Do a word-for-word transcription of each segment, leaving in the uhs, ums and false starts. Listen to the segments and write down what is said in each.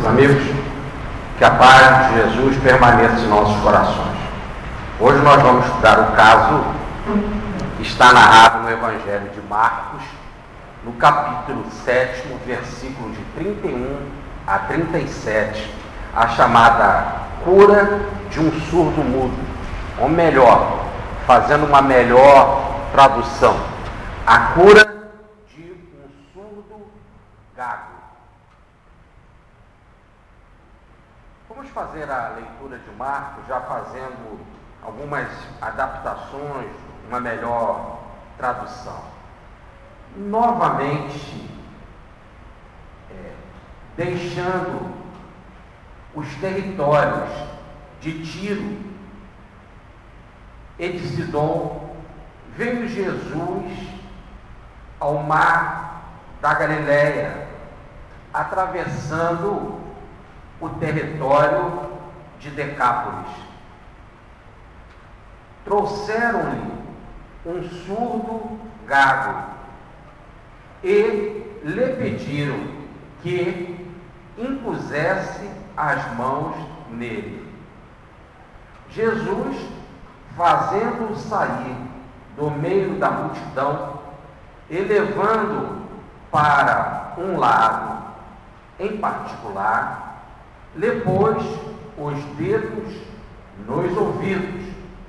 meus amigos, que a paz de Jesus permaneça em nossos corações. Hoje nós vamos estudar o caso que está narrado no Evangelho de Marcos, no capítulo sete, versículos de trinta e um a trinta e sete, a chamada cura de um surdo mudo, ou melhor, fazendo uma melhor tradução, a cura de um surdo gago. Vamos fazer a leitura de Marcos, já fazendo algumas adaptações, uma melhor tradução. Novamente, é, deixando os territórios de Tiro e de Sidom, veio Jesus ao mar da Galileia, atravessando o território de Decápolis. Trouxeram-lhe um surdo gago e lhe pediram que impusesse as mãos nele. Jesus, fazendo-o sair do meio da multidão e levando para um lado em particular, lhe pôs os dedos nos ouvidos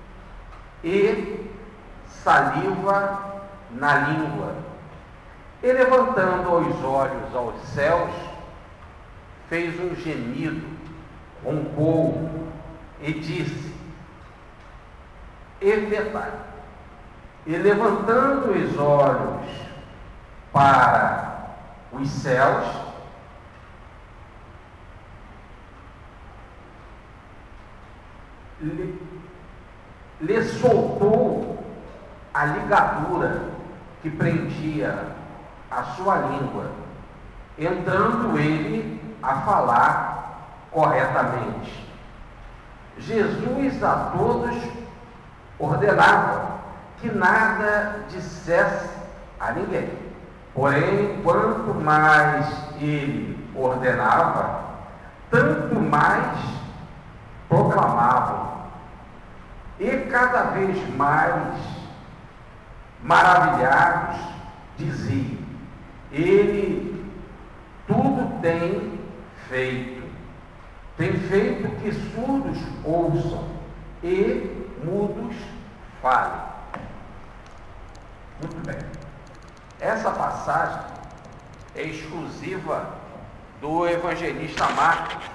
e saliva na língua. E levantando os olhos aos céus, fez um gemido, roncou e disse: Efetai. E levantando os olhos para os céus, lhe, lhe soltou a ligadura que prendia a sua língua, entrando ele a falar corretamente. Jesus a todos ordenava que nada dissesse a ninguém. Porém, quanto mais ele ordenava, tanto mais proclamavam. E cada vez mais maravilhados diziam: Ele tudo tem feito. Tem feito que surdos ouçam e mudos falem. Muito bem. Essa passagem é exclusiva do evangelista Marcos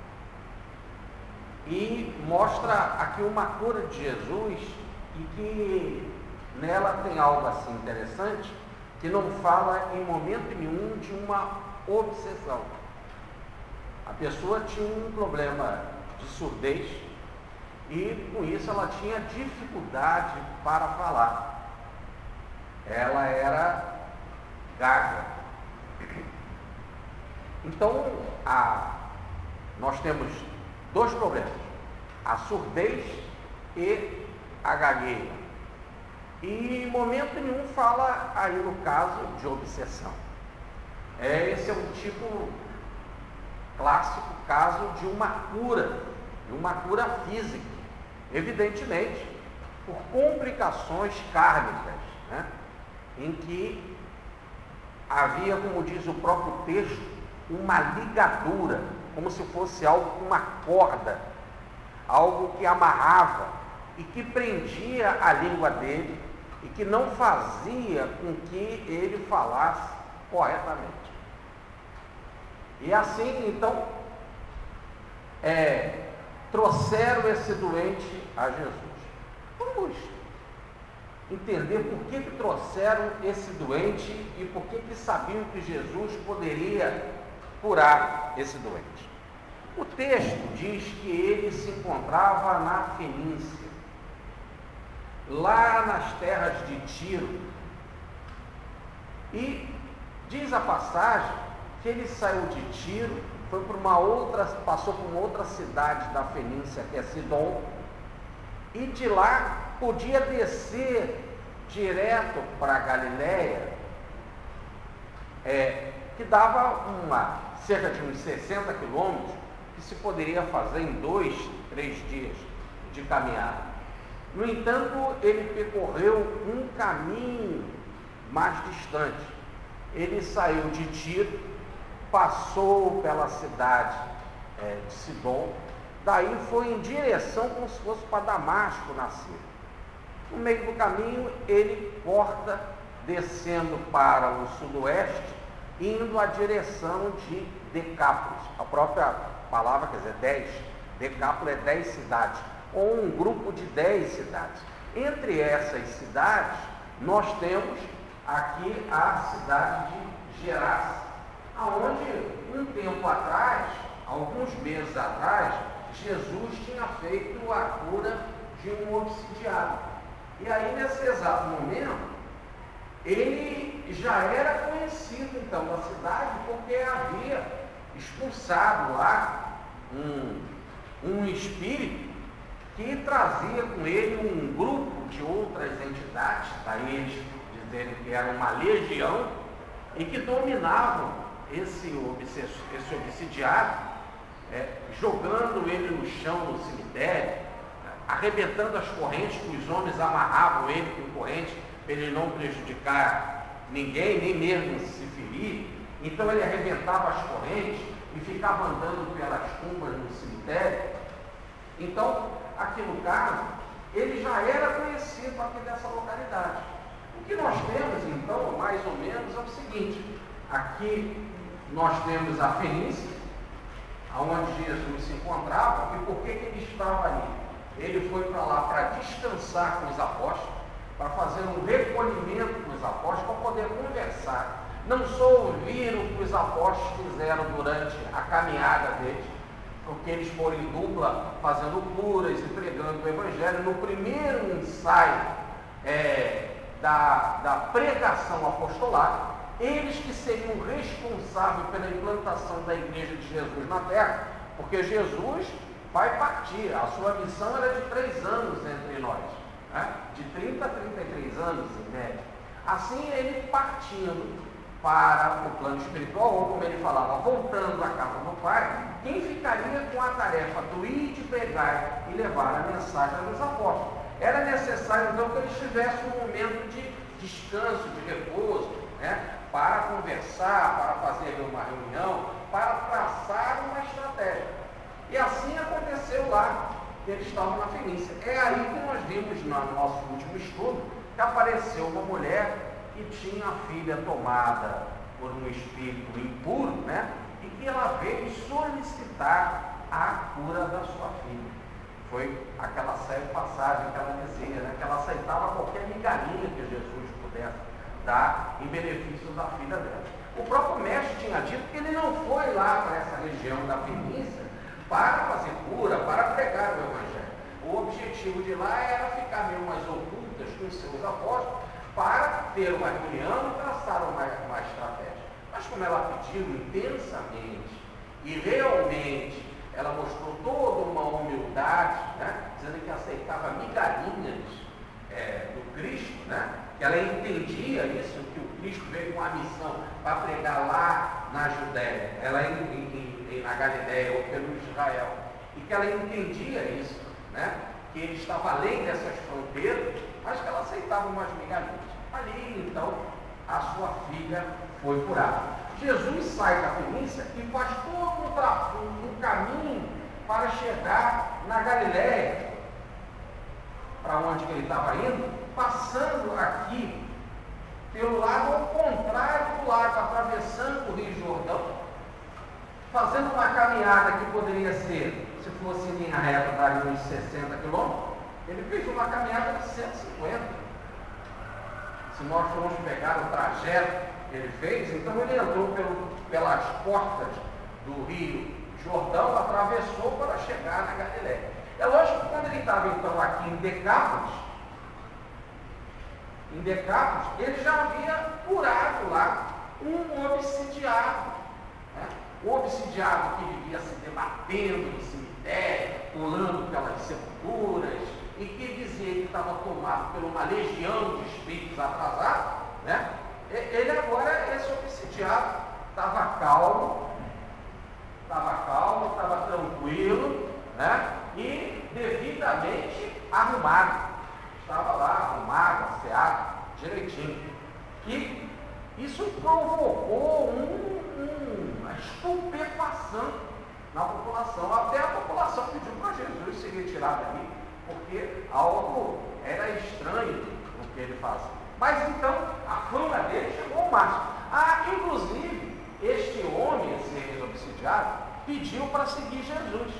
e mostra aqui uma cura de Jesus, e que nela tem algo assim interessante, que não fala em momento nenhum de uma obsessão. A pessoa tinha um problema de surdez e com isso ela tinha dificuldade para falar. Ela era gaga. Então, a, nós temos dois problemas: a surdez e a gagueira. E em momento nenhum fala aí no caso de obsessão. É, esse é um tipo clássico caso de uma cura, de uma cura física, evidentemente por complicações kármicas, né? Em que havia, como diz o próprio texto, uma ligadura, como se fosse algo com uma corda, algo que amarrava e que prendia a língua dele e que não fazia com que ele falasse corretamente. E assim, então, é, trouxeram esse doente a Jesus. Vamos entender por que, que trouxeram esse doente e por que, que sabiam que Jesus poderia curar esse doente. O texto diz que ele se encontrava na Fenícia, lá nas terras de Tiro, e diz a passagem que ele saiu de Tiro, foi para uma outra, passou por uma outra cidade da Fenícia, que é Sidom, e de lá podia descer direto para a Galileia, é, que dava uma, cerca de uns sessenta quilômetros, que se poderia fazer em dois, três dias de caminhada. No entanto, ele percorreu um caminho mais distante. Ele saiu de Tiro, passou pela cidade é, de Sidom, daí foi em direção como se fosse para Damasco, na Síria. No meio do caminho, ele corta, descendo para o sudoeste, indo à direção de Decápolis. A própria palavra quer dizer dez. Decápolis é dez cidades, ou um grupo de dez cidades. Entre essas cidades, nós temos aqui a cidade de Gerasa, aonde um tempo atrás, alguns meses atrás, Jesus tinha feito a cura de um obsidiado. E aí, nesse exato momento, ele já era conhecido, então, da cidade, porque havia expulsado lá um, um espírito que trazia com ele um grupo de outras entidades, daí eles dizerem que era uma legião, e que dominavam esse, esse obsidiado, é, jogando ele no chão no cemitério, arrebentando as correntes, que os homens amarravam ele com correntes, para ele não prejudicar ninguém, nem mesmo se ferir. Então ele arrebentava as correntes e ficava andando pelas tumbas no cemitério. Então, aqui no caso, ele já era conhecido aqui dessa localidade. O que nós temos, então, mais ou menos, é o seguinte: aqui nós temos a Fenícia, onde Jesus se encontrava. E por que que ele estava ali? Ele foi para lá para descansar com os apóstolos, para fazer um recolhimento com os apóstolos, para poder conversar. Não só ouvir o que os apóstolos fizeram durante a caminhada deles, porque eles foram em dupla, fazendo curas e pregando o Evangelho. No primeiro ensaio é, da, da pregação apostolar, eles que seriam responsáveis pela implantação da igreja de Jesus na terra, porque Jesus vai partir, a sua missão era de três anos entre nós, né? De trinta a trinta e três anos em média. Assim, ele partindo para o plano espiritual, ou como ele falava, voltando à casa do Pai, quem ficaria com a tarefa do ir de pregar e levar a mensagem dos apóstolos? Era necessário então que eles tivessem um momento de descanso, de repouso, né? Para conversar, para fazer uma reunião, para traçar uma estratégia. E assim aconteceu lá, que eles estavam na Fenícia. É aí que nós vimos no nosso último estudo, que apareceu uma mulher que tinha a filha tomada por um espírito impuro, né? E que ela veio solicitar a cura da sua filha. Foi aquela série passagem que ela dizia, né? Que ela aceitava qualquer migalhinha que Jesus pudesse dar em benefício da filha dela. O próprio mestre tinha dito que ele não foi lá para essa região da Fenícia para fazer cura, para pregar o Evangelho. O objetivo de lá era ficar meio mais ocultas com os seus apóstolos, para ter uma reunião e traçar uma, uma estratégia. Mas como ela pediu intensamente e realmente ela mostrou toda uma humildade, né, dizendo que aceitava migalhinhas é, do Cristo, né, que ela entendia isso, que o Cristo veio com a missão para pregar lá na Judéia, ela em, em, em, na Galiléia ou pelo Israel, e que ela entendia isso, né, que ele estava além dessas fronteiras, mas que ela aceitava umas migalhinhas. Ali, então, a sua filha foi curada. Jesus sai da Fenícia e faz todo um, tra- um caminho para chegar na Galiléia, para onde ele estava indo, passando aqui pelo lado ao contrário do lago, atravessando o Rio Jordão, fazendo uma caminhada que poderia ser, se fosse em linha reta, daria uns sessenta quilômetros. Ele fez uma caminhada de cento e cinquenta. Se nós formos pegar o trajeto que ele fez, então ele entrou pelo, pelas portas do Rio Jordão, atravessou para chegar na Galiléia. É lógico que quando ele estava então aqui em Decápolis, em Decápolis, ele já havia curado lá um obsidiado, né? O obsidiado que vivia se debatendo no cemitério, pulando pelas sepulturas, e que dizia que estava tomado por uma legião de espíritos atrasados, né? Ele agora, esse obsidiado, estava calmo, estava calmo, estava tranquilo, né? E devidamente arrumado. Estava lá arrumado, asseado, direitinho. E isso provocou um, um, uma estupefação na população. Até a população pediu para Jesus se retirar dali, porque algo era estranho no que ele fazia. Mas então a fama dele chegou ao máximo. Ah, inclusive, este homem, esse ex-obsidiado, pediu para seguir Jesus.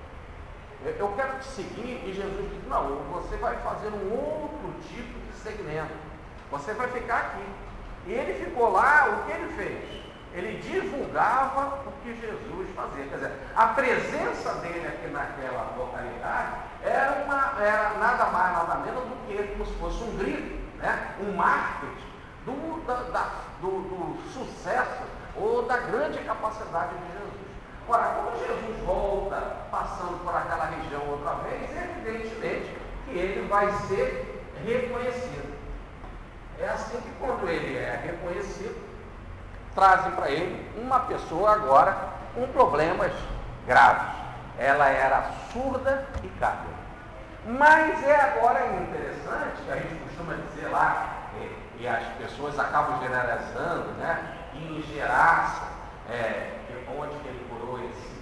Eu quero te seguir, e Jesus disse, não, você vai fazer um outro tipo de segmento. Você vai ficar aqui. E ele ficou lá, o que ele fez? Ele divulgava o que Jesus fazia. Quer dizer, a presença dele aqui naquela localidade era, uma, era nada mais, nada menos do que como se fosse um grito, né? Um marketing do, da, da, do, do sucesso ou da grande capacidade de Jesus. Ora, quando Jesus volta passando por aquela região outra vez, evidentemente que ele vai ser reconhecido. É assim que quando ele é reconhecido, trazem para ele uma pessoa agora com problemas graves. Ela era surda e cábila. Mas é agora interessante, que a gente costuma dizer lá, e, e as pessoas acabam generalizando, né? E em Gerasa, é, onde que ele curou esse,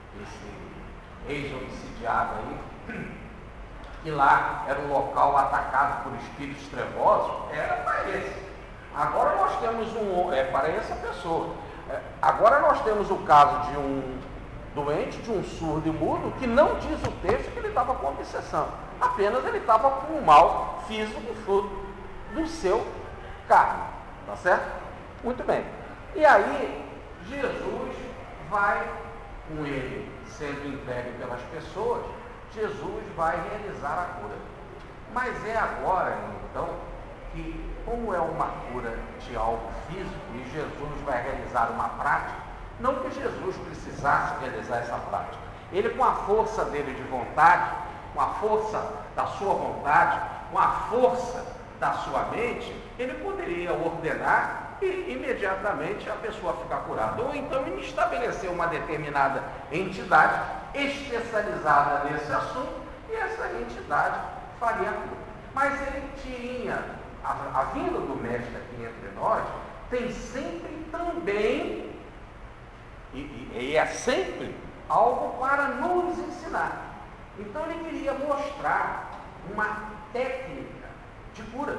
esse ex-obsidiado aí, que lá era um local atacado por espíritos trevosos, era para esse. Agora nós temos um, é para essa pessoa. É, agora nós temos o caso de um doente, de um surdo e mudo, que não diz o texto que ele estava com obsessão. Apenas ele estava com um mal físico fruto do seu carne. Tá certo? Muito bem. E aí, Jesus vai, com ele sendo entregue pelas pessoas, Jesus vai realizar a cura. Mas é agora, então, que como é uma cura de algo físico e Jesus vai realizar uma prática, não que Jesus precisasse realizar essa prática. Ele, com a força dele de vontade, com a força da sua vontade, com a força da sua mente, ele poderia ordenar e imediatamente a pessoa ficar curada. Ou então ele estabelecer uma determinada entidade especializada nesse assunto e essa entidade faria a cura. Mas ele tinha, a, a vinda do mestre aqui entre nós, tem sempre também, e, e, e é sempre, algo para nos ensinar. Então ele queria mostrar uma técnica de cura.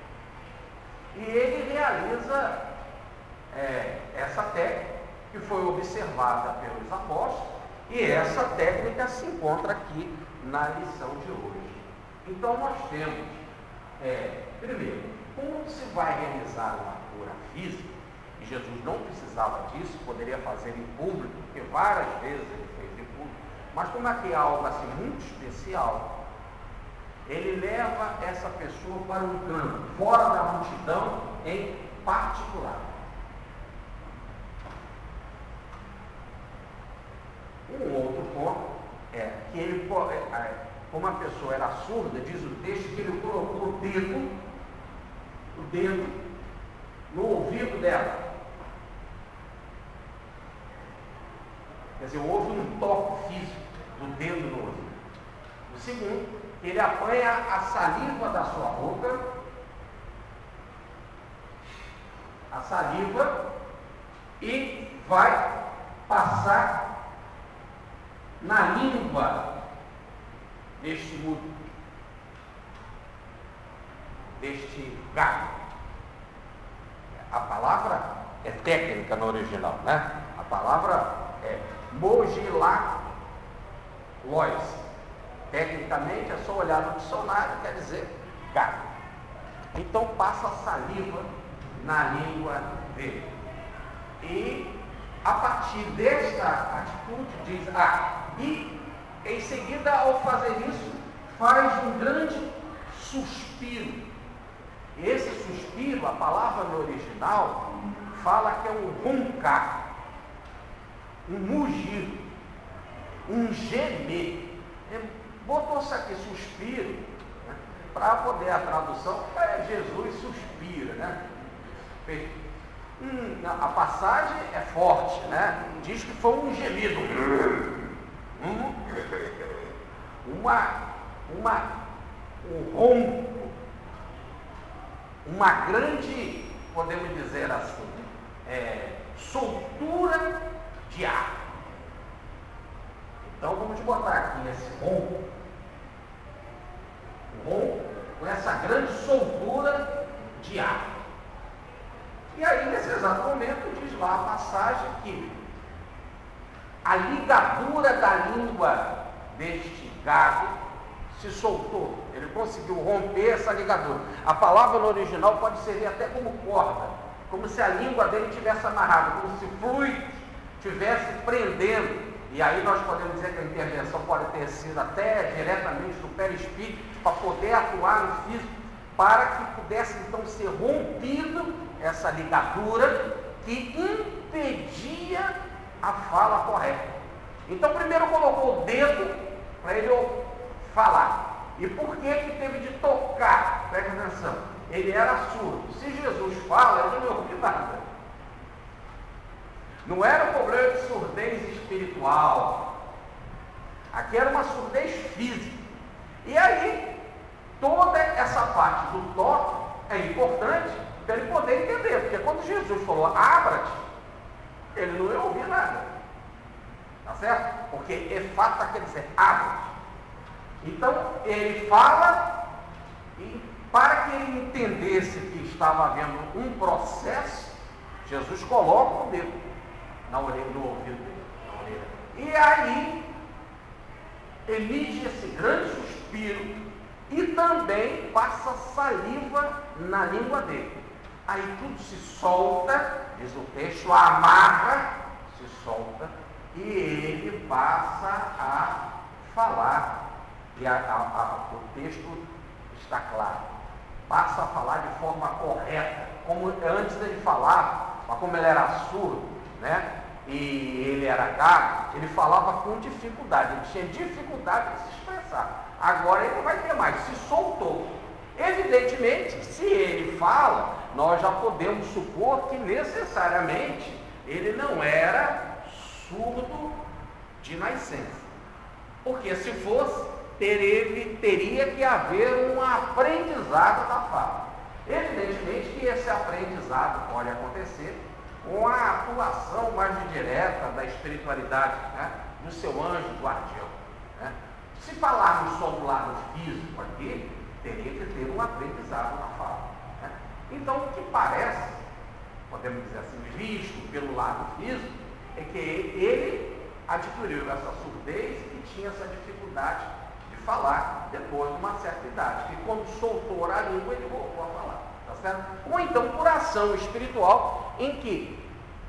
E ele realiza é, essa técnica que foi observada pelos apóstolos, e essa técnica se encontra aqui na lição de hoje. Então nós temos, é, primeiro, como se vai realizar uma cura física, e Jesus não precisava disso, poderia fazer em público, porque várias vezes ele fez em público, mas como aqui é algo assim muito especial, ele leva essa pessoa para um canto, fora da multidão, em particular. Um outro ponto é que ele, como a pessoa era surda, diz o texto que ele colocou o dedo, o dedo no ouvido dela. Quer dizer, houve um toque físico do dedo no ouvido. O segundo, ele apanha a saliva da sua boca, a saliva, e vai passar na língua deste mudo, deste gato. A palavra é técnica no original, né? A palavra é mogilacois. Tecnicamente é só olhar no dicionário, quer dizer gato. Então passa a saliva na língua dele. E a partir desta atitude diz, ah, e em seguida ao fazer isso, faz um grande suspiro. E esse suspiro, a palavra no original, fala que é um roncar, um mugir, um gemer. Botou-se aqui suspiro, né, para poder a tradução, é Jesus suspira, né? Hum, a passagem é forte, né? Diz que foi um gemido. Hum, uma, uma, um ronco, uma grande, podemos dizer assim, é, soltura de ar. Então vamos botar aqui esse ronco, um ronco com essa grande soltura de ar. E aí, nesse exato momento, diz lá a passagem que a ligadura da língua deste gado se soltou. Ele conseguiu romper essa ligadura. A palavra no original pode servir até como corda, como se a língua dele tivesse amarrada, como se fluidos tivesse prendendo. E aí nós podemos dizer que a intervenção pode ter sido até diretamente do perispírito, para poder atuar no físico, para que pudesse então ser rompido essa ligadura que impedia a fala correta. Então primeiro colocou o dedo para ele falar. E por que que teve de tocar? Presta atenção. Ele era surdo. Se Jesus fala, ele não ouve nada. Não era um problema de surdez espiritual. Aqui era uma surdez física. E aí, toda essa parte do toque é importante para ele poder entender. Porque quando Jesus falou, abra-te, ele não ia ouvir nada. Tá certo? Porque efata quer dizer, abra-te. Então, ele fala e para que ele entendesse que estava havendo um processo, Jesus coloca o dedo na orelha, no ouvido dele, na orelha. E aí, emite esse grande suspiro e também passa saliva na língua dele. Aí tudo se solta, diz o texto, amarra, se solta, e ele passa a falar. E a, a, a, o texto está claro. Passa a falar de forma correta. Como antes ele falava, mas como ele era surdo, né? E ele era gago, ele falava com dificuldade, ele tinha dificuldade de se expressar. Agora ele não vai ter mais, se soltou. Evidentemente, se ele fala, nós já podemos supor que necessariamente ele não era surdo de nascença. Porque se fosse, teria, teria que haver um aprendizado da fala. Evidentemente que esse aprendizado pode acontecer com a atuação mais direta da espiritualidade, né? Do seu anjo guardião. Né? Se falarmos só do lado físico aqui, teria que ter um aprendizado na fala. Né? Então, o que parece, podemos dizer assim, visto pelo lado físico, é que ele adquiriu essa surdez e tinha essa dificuldade de falar depois de uma certa idade. E quando soltou a língua, ele voltou a falar. Tá certo? Ou então por ação espiritual, em que,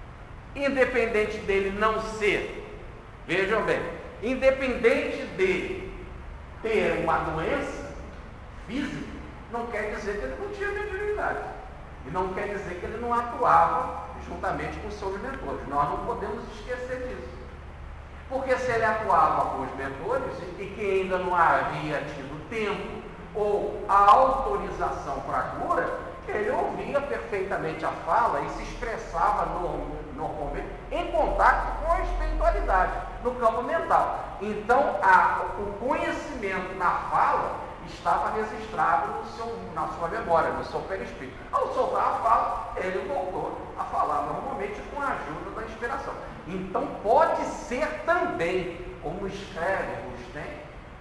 independente dele não ser, vejam bem, independente dele ter uma doença física, não quer dizer que ele não tinha mediunidade. E não quer dizer que ele não atuava juntamente com os seus mentores. Nós não podemos esquecer disso. Porque se ele atuava com os mentores e que ainda não havia tido tempo ou a autorização para a cura, ele ouvia perfeitamente a fala e se expressava normalmente em contato com a espiritualidade, no campo mental. Então, a, o conhecimento na fala estava registrado no seu, na sua memória, no seu perispírito. Ao soltar a fala, ele voltou a falar normalmente com a ajuda da inspiração. Então, pode ser também, como escreve Agostinho,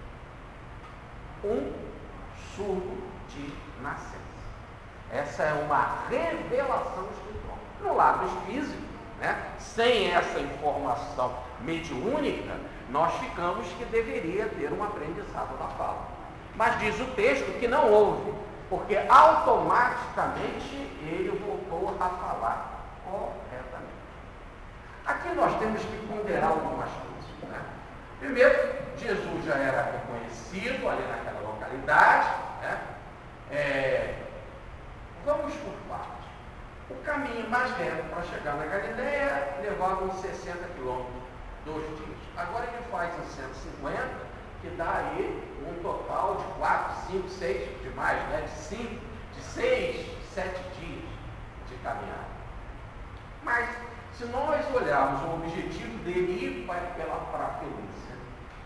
um surdo de nascença. Essa é uma revelação espiritual. No lado físico, né, sem essa informação mediúnica, nós ficamos que deveria ter um aprendizado da fala. Mas diz o texto que não houve, porque automaticamente ele voltou a falar corretamente. Aqui nós temos que ponderar algumas coisas. Né? Primeiro, Jesus já era reconhecido ali naquela localidade. Né? É, vamos por partes. O caminho mais reto para chegar na Galileia levava uns sessenta quilômetros, dois dias. Agora ele faz uns cento e cinquenta, que dá aí um total de quatro, cinco, seis, de mais, né? de cinco, de seis, sete dias de caminhada. Se nós olharmos o objetivo dele ir pela Fenícia,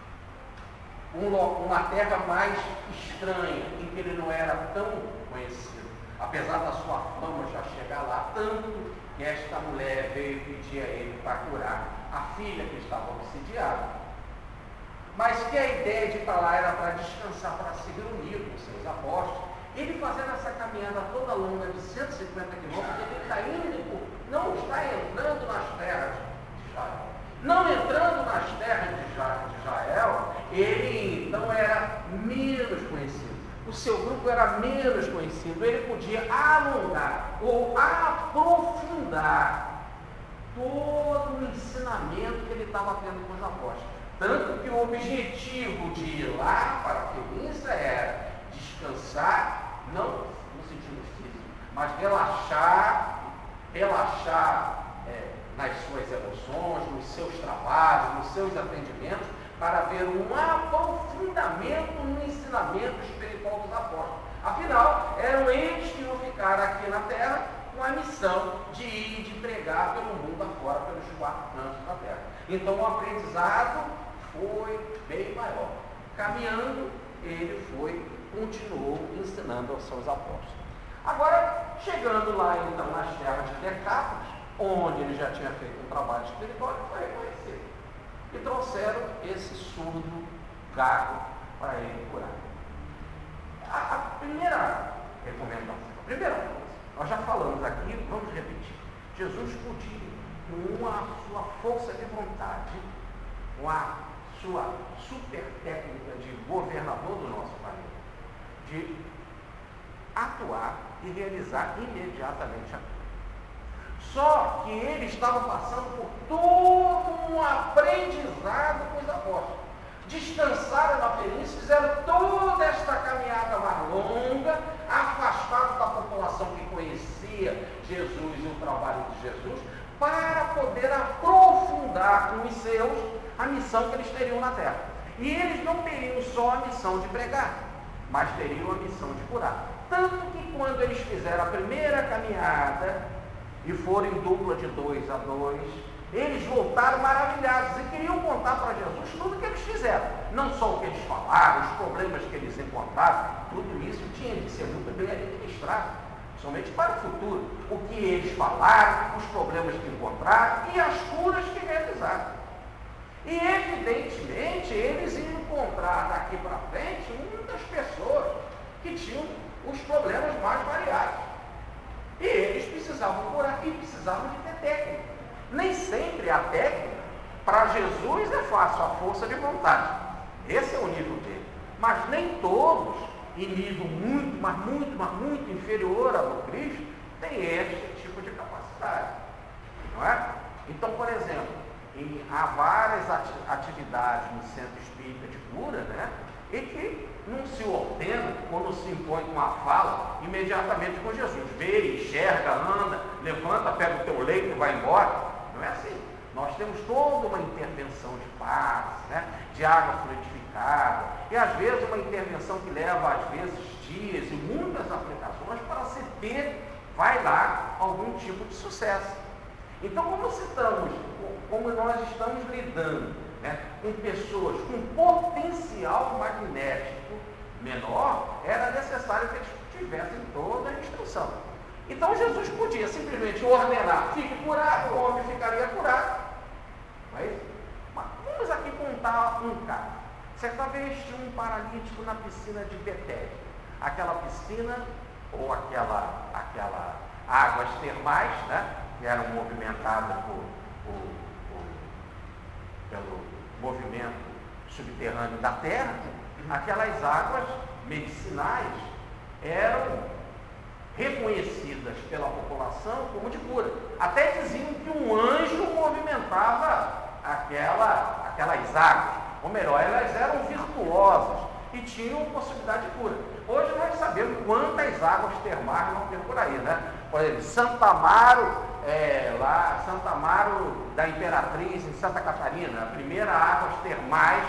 uma terra mais estranha, em que ele não era tão conhecido, apesar da sua fama já chegar lá, tanto que esta mulher veio pedir a ele para curar a filha que estava obsidiada. Mas que a ideia de estar lá era para descansar, para se reunir com seus apóstolos. Ele fazendo essa caminhada toda longa de cento e cinquenta quilômetros, ele está indo, não está entrando nas terras de Israel. Não entrando nas terras de Israel, ele então era menos conhecido. O seu grupo era menos conhecido. Ele podia alongar ou aprofundar todo o ensinamento que ele estava tendo com os apóstolos. Tanto que o objetivo de ir lá para a Fenícia era descansar, não no sentido físico, mas relaxar, relaxar é, nas suas emoções, nos seus trabalhos, nos seus atendimentos, para haver um aprofundamento no ensinamento espiritual dos apóstolos. Afinal, eram eles que iam ficar aqui na terra com a missão de ir e de pregar pelo mundo afora, pelos quatro cantos da terra. Então o aprendizado foi bem maior. Caminhando, ele foi, continuou ensinando aos seus apóstolos. Agora, chegando lá então nas terras de Decápolis, onde ele já tinha feito um trabalho espiritual, ele foi reconhecido. E trouxeram esse surdo gago para ele curar. A, a primeira recomendação, a primeira coisa, nós já falamos aqui, vamos repetir. Jesus podia, com a sua força de vontade, com a sua super técnica de governador do nosso país, de atuar e realizar imediatamente a cura. Só que ele estava passando por todo um aprendizado com os apóstolos. Descansaram na Fenícia, fizeram toda esta caminhada mais longa, afastados da população que conhecia Jesus e o trabalho de Jesus, para poder aprofundar com os seus a missão que eles teriam na terra. E eles não teriam só a missão de pregar, mas teriam a missão de curar. Tanto que quando eles fizeram a primeira caminhada e foram em dupla de dois a dois, eles voltaram maravilhados e queriam contar para Jesus tudo o que eles fizeram. Não só o que eles falaram, os problemas que eles encontraram, tudo isso tinha de ser muito bem administrado, somente para o futuro. O que eles falaram, os problemas que encontraram e as curas que realizaram. E evidentemente eles iam encontrar daqui para frente muitas pessoas que tinham os problemas mais variados. E eles precisavam curar e precisavam de ter técnica. Nem sempre a técnica, para Jesus é fácil, a força de vontade. Esse é o nível dele. Mas nem todos, em nível muito, mas muito, mas muito inferior ao do Cristo, têm este tipo de capacidade. Não é? Então, por exemplo, em, há várias ati atividades no centro espírita de cura, né? E que não se ordena, quando se impõe uma fala, imediatamente com Jesus. Vê, enxerga, anda, levanta, pega o teu leito e vai embora. Não é assim. Nós temos toda uma intervenção de paz, né? De água fluidificada, e às vezes uma intervenção que leva às vezes dias e muitas aplicações para se ter, vai dar algum tipo de sucesso. Então, como estamos, como nós estamos lidando, né, com pessoas com potencial magnético menor, era necessário que eles tivessem toda a instrução. Então Jesus podia simplesmente ordenar, fique curado, o homem ficaria curado. Mas, mas vamos aqui contar um caso. Certa vez tinha um paralítico na piscina de Betesda. Aquela piscina, ou aquela, aquela águas termais, né, que eram movimentadas por, por, por, pelo movimento subterrâneo da terra, aquelas águas medicinais eram reconhecidas pela população como de cura. Até diziam que um anjo movimentava aquela, aquelas águas. Ou melhor, elas eram virtuosas e tinham possibilidade de cura. Hoje nós sabemos quantas águas termais não tem por aí, né? Por exemplo, Santa Amaro, é, lá, Santa Amaro da Imperatriz, em Santa Catarina, a primeira águas termais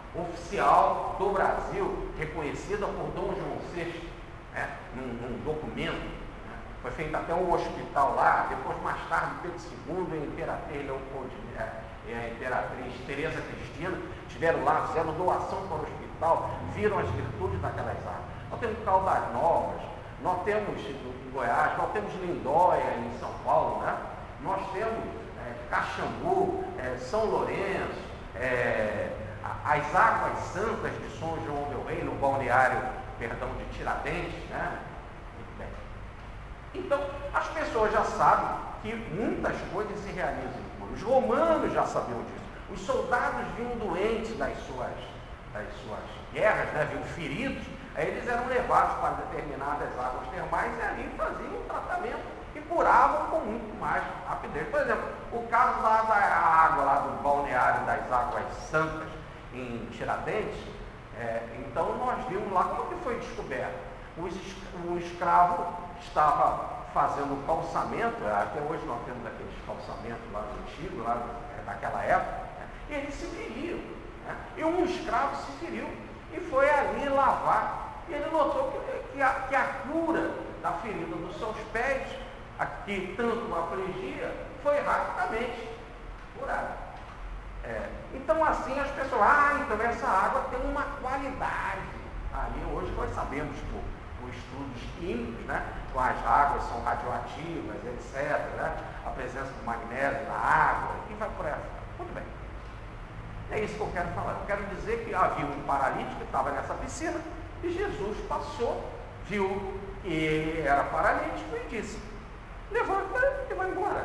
oficial do Brasil, reconhecida por Dom João sexto, né, num, num documento, né, Foi feito até um hospital lá, depois mais tarde Pedro segundo e a Imperatriz Leopoldina e a Imperatriz Teresa Cristina estiveram lá, fizeram doação para o hospital, viram as virtudes daquelas águas. Nós temos Caldas Novas, nós temos em Goiás, nós temos Lindóia em São Paulo, né? Nós temos é, Caxambu, é, São Lourenço, é, as águas santas de São João del Rei, no balneário, perdão, de Tiradentes, né? Muito bem. Então, as pessoas já sabem que muitas coisas se realizam em cura. Os romanos já sabiam disso. Os soldados vinham doentes das suas, das suas guerras, né? Vinham feridos, aí eles eram levados para determinadas águas termais e ali faziam um tratamento e curavam com muito mais rapidez. Por exemplo, o caso lá da água, lá do balneário das Águas Santas, em Tiradentes, é, então nós vimos lá como que foi descoberto. O, es, o escravo estava fazendo um calçamento, até hoje nós temos aqueles calçamentos lá antigos, lá daquela época, né? E eles se feriam, né? E um escravo se feriu e foi ali lavar. E ele notou que, que, a, que a cura da ferida dos seus pés, a que tanto o afligia, foi rapidamente curada. É, então assim as pessoas, ah, então essa água tem uma qualidade. Aí hoje nós sabemos por, por estudos químicos, né, com as águas são radioativas, etcétera, né, a presença do magnésio na água, e vai por essa. Muito bem. É isso que eu quero falar. Eu quero dizer que havia um paralítico que estava nessa piscina e Jesus passou, viu que ele era paralítico e disse: levanta e vai embora.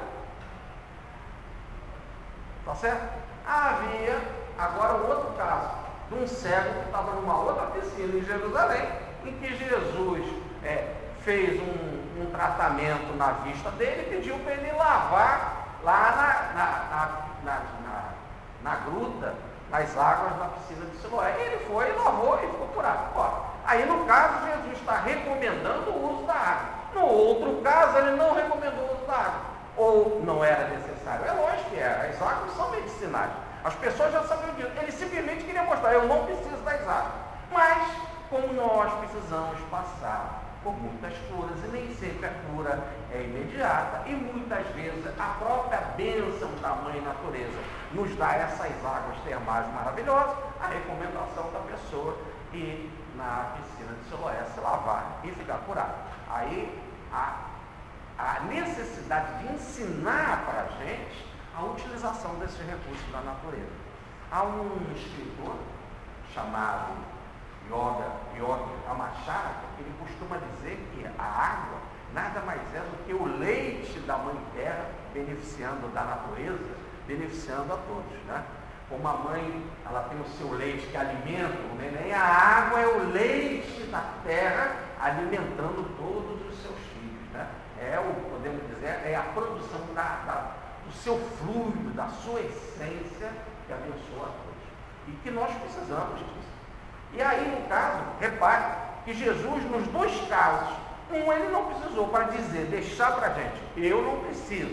Tá certo? Havia agora um outro caso de um cego que estava numa outra piscina em Jerusalém, em que Jesus é, fez um, um tratamento na vista dele e pediu para ele lavar lá na, na, na, na, na, na gruta, nas águas da piscina de Siloé. E ele foi, lavou e ficou curado. Ó, aí no caso Jesus está recomendando o uso da água. No outro caso ele não recomendou o uso da água. Ou não era necessário? É lógico que era. As águas são medicinais. As pessoas já sabiam disso. Ele simplesmente queria mostrar: eu não preciso das águas. Mas, como nós precisamos passar por muitas curas, e nem sempre a cura é imediata, e muitas vezes a própria bênção da Mãe Natureza nos dá essas águas termais maravilhosas, a recomendação da pessoa ir na piscina de Siloé se lavar e ficar curado. Aí, a a necessidade de ensinar para a gente a utilização desses recursos da natureza. Há um escritor chamado Yoga, Yogi Amacharaka, que ele costuma dizer que a água nada mais é do que o leite da Mãe Terra, beneficiando da natureza, beneficiando a todos, né? Como a mãe, ela tem o seu leite que alimenta o neném, a água é o leite da terra alimentando todos os seus filhos, né? É o, podemos dizer, é a produção da, da, do seu fluido, da sua essência que abençoa a todos. E que nós precisamos disso. E aí, no caso, repare que Jesus, nos dois casos, um ele não precisou para dizer, deixar para a gente, eu não preciso,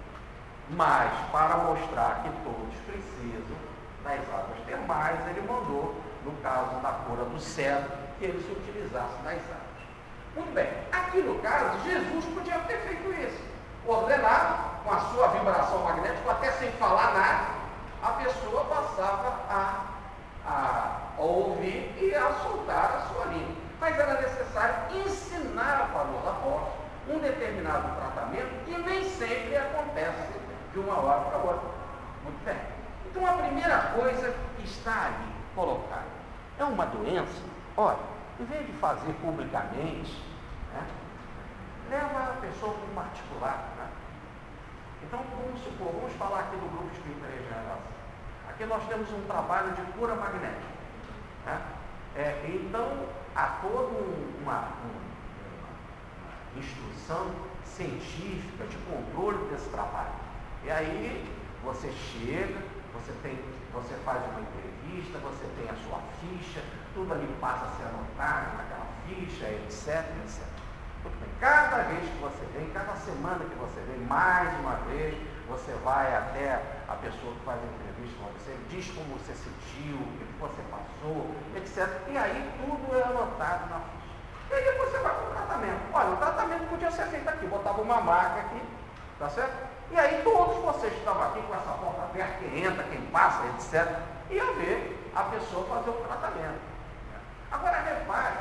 mas para mostrar que todos precisam das águas termais, ele mandou, no caso da cura do cego, que ele se utilizasse das águas. Muito bem, aqui no caso, Jesus podia ter feito isso, ordenado, com a sua vibração magnética, até sem falar nada, a pessoa passava a, a ouvir e a soltar a sua língua. Mas era necessário ensinar para os apóstolos um determinado tratamento que nem sempre acontece de uma hora para outra. Muito bem. Então a primeira coisa que está ali colocada é uma doença. Olha, em vez de fazer publicamente, né, leva a pessoa para um particular. Né? Então, vamos supor, vamos falar aqui do Grupo Espírita Regeneração. Aqui nós temos um trabalho de cura magnética. Né? É, então, há toda um, uma, uma instrução científica de controle desse trabalho. E aí, você chega, você, tem, você faz uma entrevista, você tem a sua ficha, tudo ali passa a ser anotado naquela ficha, etc, etcétera. Muito bem. Cada vez que você vem, cada semana que você vem, mais uma vez, você vai até a pessoa que faz a entrevista com você, diz como você sentiu, o que você passou, etcétera. E aí tudo é anotado na ficha. E aí depois você vai para o tratamento. Olha, o tratamento podia ser feita aqui, botava uma maca aqui, tá certo? E aí todos vocês que estavam aqui com essa porta aberta, quem entra, quem passa, etcétera, ia ver a pessoa fazer o tratamento. Agora repare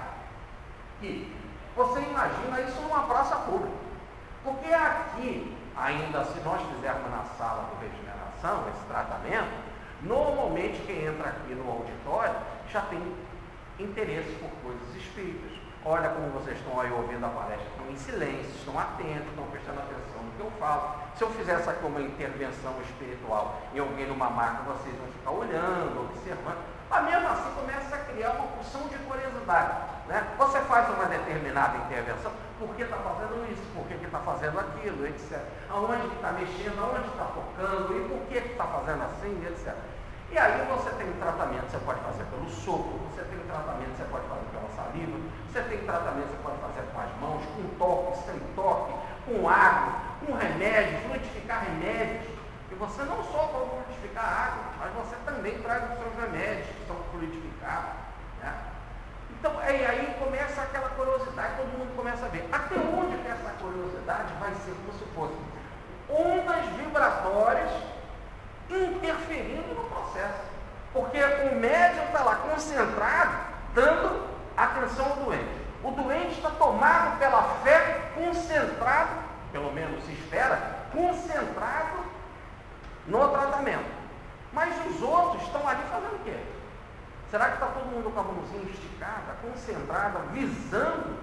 que você imagina isso numa praça pública. Porque aqui, ainda se nós fizermos na sala de regeneração, esse tratamento, normalmente quem entra aqui no auditório já tem interesse por coisas espíritas. Olha como vocês estão aí ouvindo a palestra, estão em silêncio, estão atentos, estão prestando atenção no que eu falo. Se eu fizesse aqui uma intervenção espiritual e alguém numa maca, vocês vão ficar olhando, observando. Mas mesmo assim começa a criar uma porção de curiosidade. Né? Você faz uma determinada intervenção, por que está fazendo isso, por que está fazendo aquilo, etcétera. Aonde está mexendo, aonde está focando, e por que está fazendo assim, etcétera. E aí você tem um tratamento, você pode fazer pelo sopro, você tem um tratamento, você pode fazer pela saliva, você tem um tratamento, você pode fazer com as mãos, com toque, sem toque, com água, com remédios, fluidificar remédios. E você não só pode fluidificar água, mas você também traz os seus remédios que são fluidificados. Né? Então, aí, aí começa aquela curiosidade, todo mundo começa a ver. Até onde que essa curiosidade vai ser como se fosse ondas vibratórias interferindo no processo. Porque o médium está lá concentrado, dando atenção ao doente. O doente está tomado pela fé, concentrado, pelo menos se espera, concentrado no tratamento. Mas os outros estão ali fazendo o quê? Será que está todo mundo com a mãozinha esticada, concentrada, visando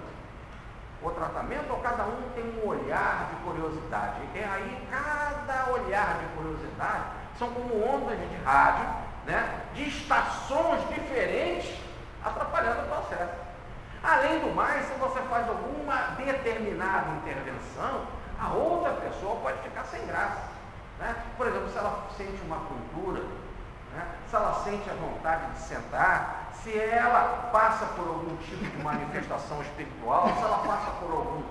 o tratamento, ou cada um tem um olhar de curiosidade? E aí cada olhar de curiosidade são como ondas de rádio, né, de estações diferentes, atrapalhando o processo. Além do mais, se você faz alguma determinada intervenção, a outra pessoa pode ficar sem graça. Né? Por exemplo, se ela sente uma cultura, né, se ela sente a vontade de sentar, se ela passa por algum tipo de manifestação espiritual, se ela passa por algum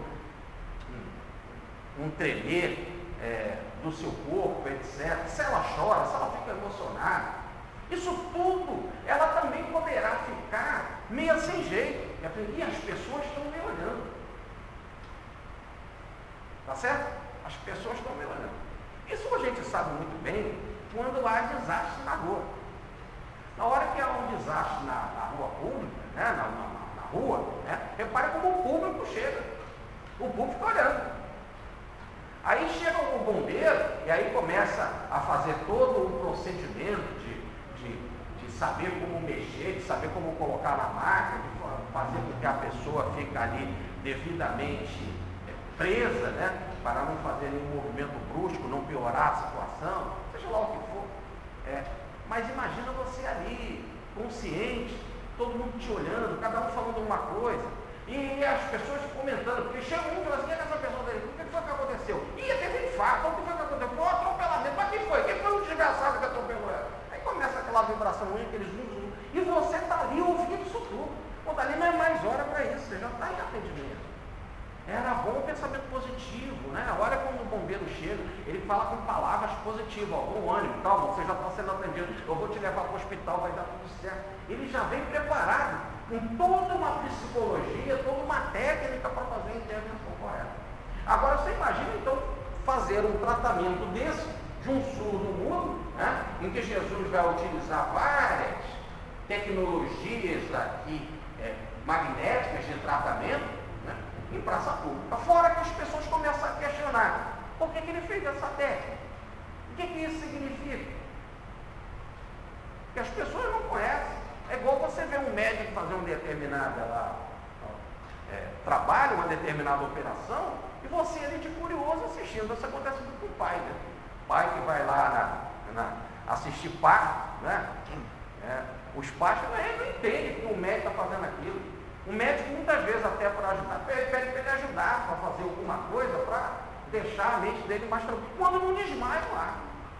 um, um tremer é, do seu corpo, etcétera, se ela chora, se ela fica emocionada, isso tudo, ela também poderá ficar meio sem jeito. E as pessoas estão me olhando. Tá certo? As pessoas estão me olhando. Isso a gente sabe muito bem quando há desastre na rua. Na hora que há um desastre na, na rua pública, né, na, na, na rua, né, repare como o público chega. O público está olhando. Aí chega o bombeiro e aí começa a fazer todo o procedimento de, de, de saber como mexer, de saber como colocar na máquina, de fazer com que a pessoa fique ali devidamente presa, né, para não fazer nenhum movimento brusco, não piorar a situação, seja lá o que for. É, mas imagina você ali, consciente, todo mundo te olhando, cada um falando uma coisa, e as pessoas comentando, porque chega um e fala assim, quem é essa pessoa dele? O que foi que aconteceu? Ih, teve infarto, o que foi que aconteceu? Foi um atropelamento, mas quem foi? Quem foi o desgraçado que atropelou ela? Aí começa aquela vibração, aquele zum, zum, e você está ali ouvindo isso tudo. Quando ali não é mais hora para isso, você já está em atendimento. Era bom o pensamento positivo, né? Olha quando o bombeiro chega, ele fala com palavras positivas, ó, bom ânimo, calma, você já está sendo atendido, eu vou te levar para o hospital, vai dar tudo certo. Ele já vem preparado, com toda uma psicologia, toda uma técnica para fazer a intervenção correta. Agora você imagina então fazer um tratamento desse, de um surdo mudo, né? Em que Jesus vai utilizar várias tecnologias aqui, é, magnéticas de tratamento, em praça pública. Fora que as pessoas começam a questionar, por que, que ele fez essa técnica? O que, que isso significa? Que as pessoas não conhecem. É igual você ver um médico fazer um determinado lá, é, trabalho, uma determinada operação, e você ali de curioso assistindo. Isso acontece muito com o pai, né? O pai que vai lá na, na, assistir parto, né? É, os pais não, não entendem que o médico está fazendo aquilo. O médico, muitas vezes, até para ajudar, pede para ele ajudar, para fazer alguma coisa, para deixar a mente dele mais tranquila. Quando não desmaia lá.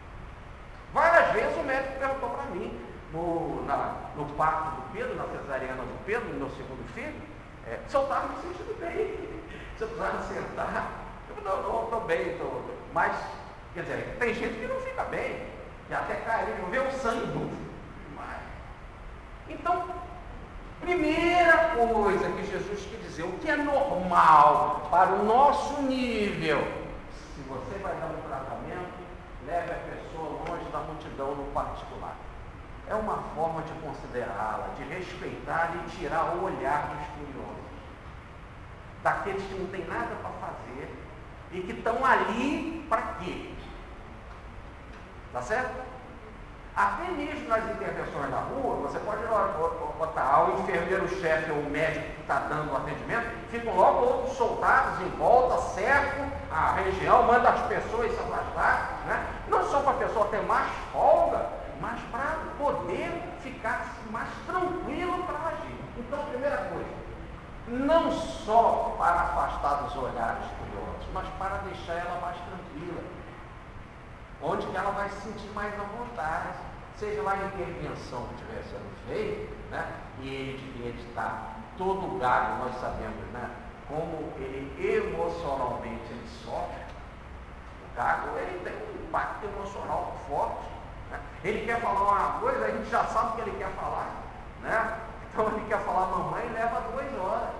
Várias vezes o médico perguntou para mim, no, na, no parto do Pedro, na cesariana do Pedro, no meu segundo filho, é, se eu estava me sentindo bem, se eu precisava sentar. Eu não, não, estou bem, estou. Mas, quer dizer, tem gente que não fica bem, e até cai ali, não vê o sangue. Mas, então, Primeira coisa que Jesus quer dizer, o que é normal para o nosso nível. Se você vai dar um tratamento, leve a pessoa longe da multidão no particular. É uma forma de considerá-la, de respeitar e tirar o olhar dos curiosos, daqueles que não tem nada para fazer e que estão ali para quê? Tá certo? Até mesmo nas intervenções na rua, você pode botar o enfermeiro-chefe ou o médico que está dando o atendimento, ficam logo outros soldados em volta, cercam a região, manda as pessoas se afastar, né? Não só para a pessoa ter mais folga, mas para poder ficar mais tranquilo para agir. Então, primeira coisa, não só para afastar dos olhares curiosos, mas para deixar ela mais tranquila, onde que ela vai se sentir mais à vontade. Seja lá a intervenção que estiver sendo feita, né? E ele devia estar todo gago, nós sabemos, né? Como ele emocionalmente ele sofre. O gago ele tem um impacto emocional forte, né? Ele quer falar uma coisa, a gente já sabe o que ele quer falar, né? Então ele quer falar mamãe, leva duas horas.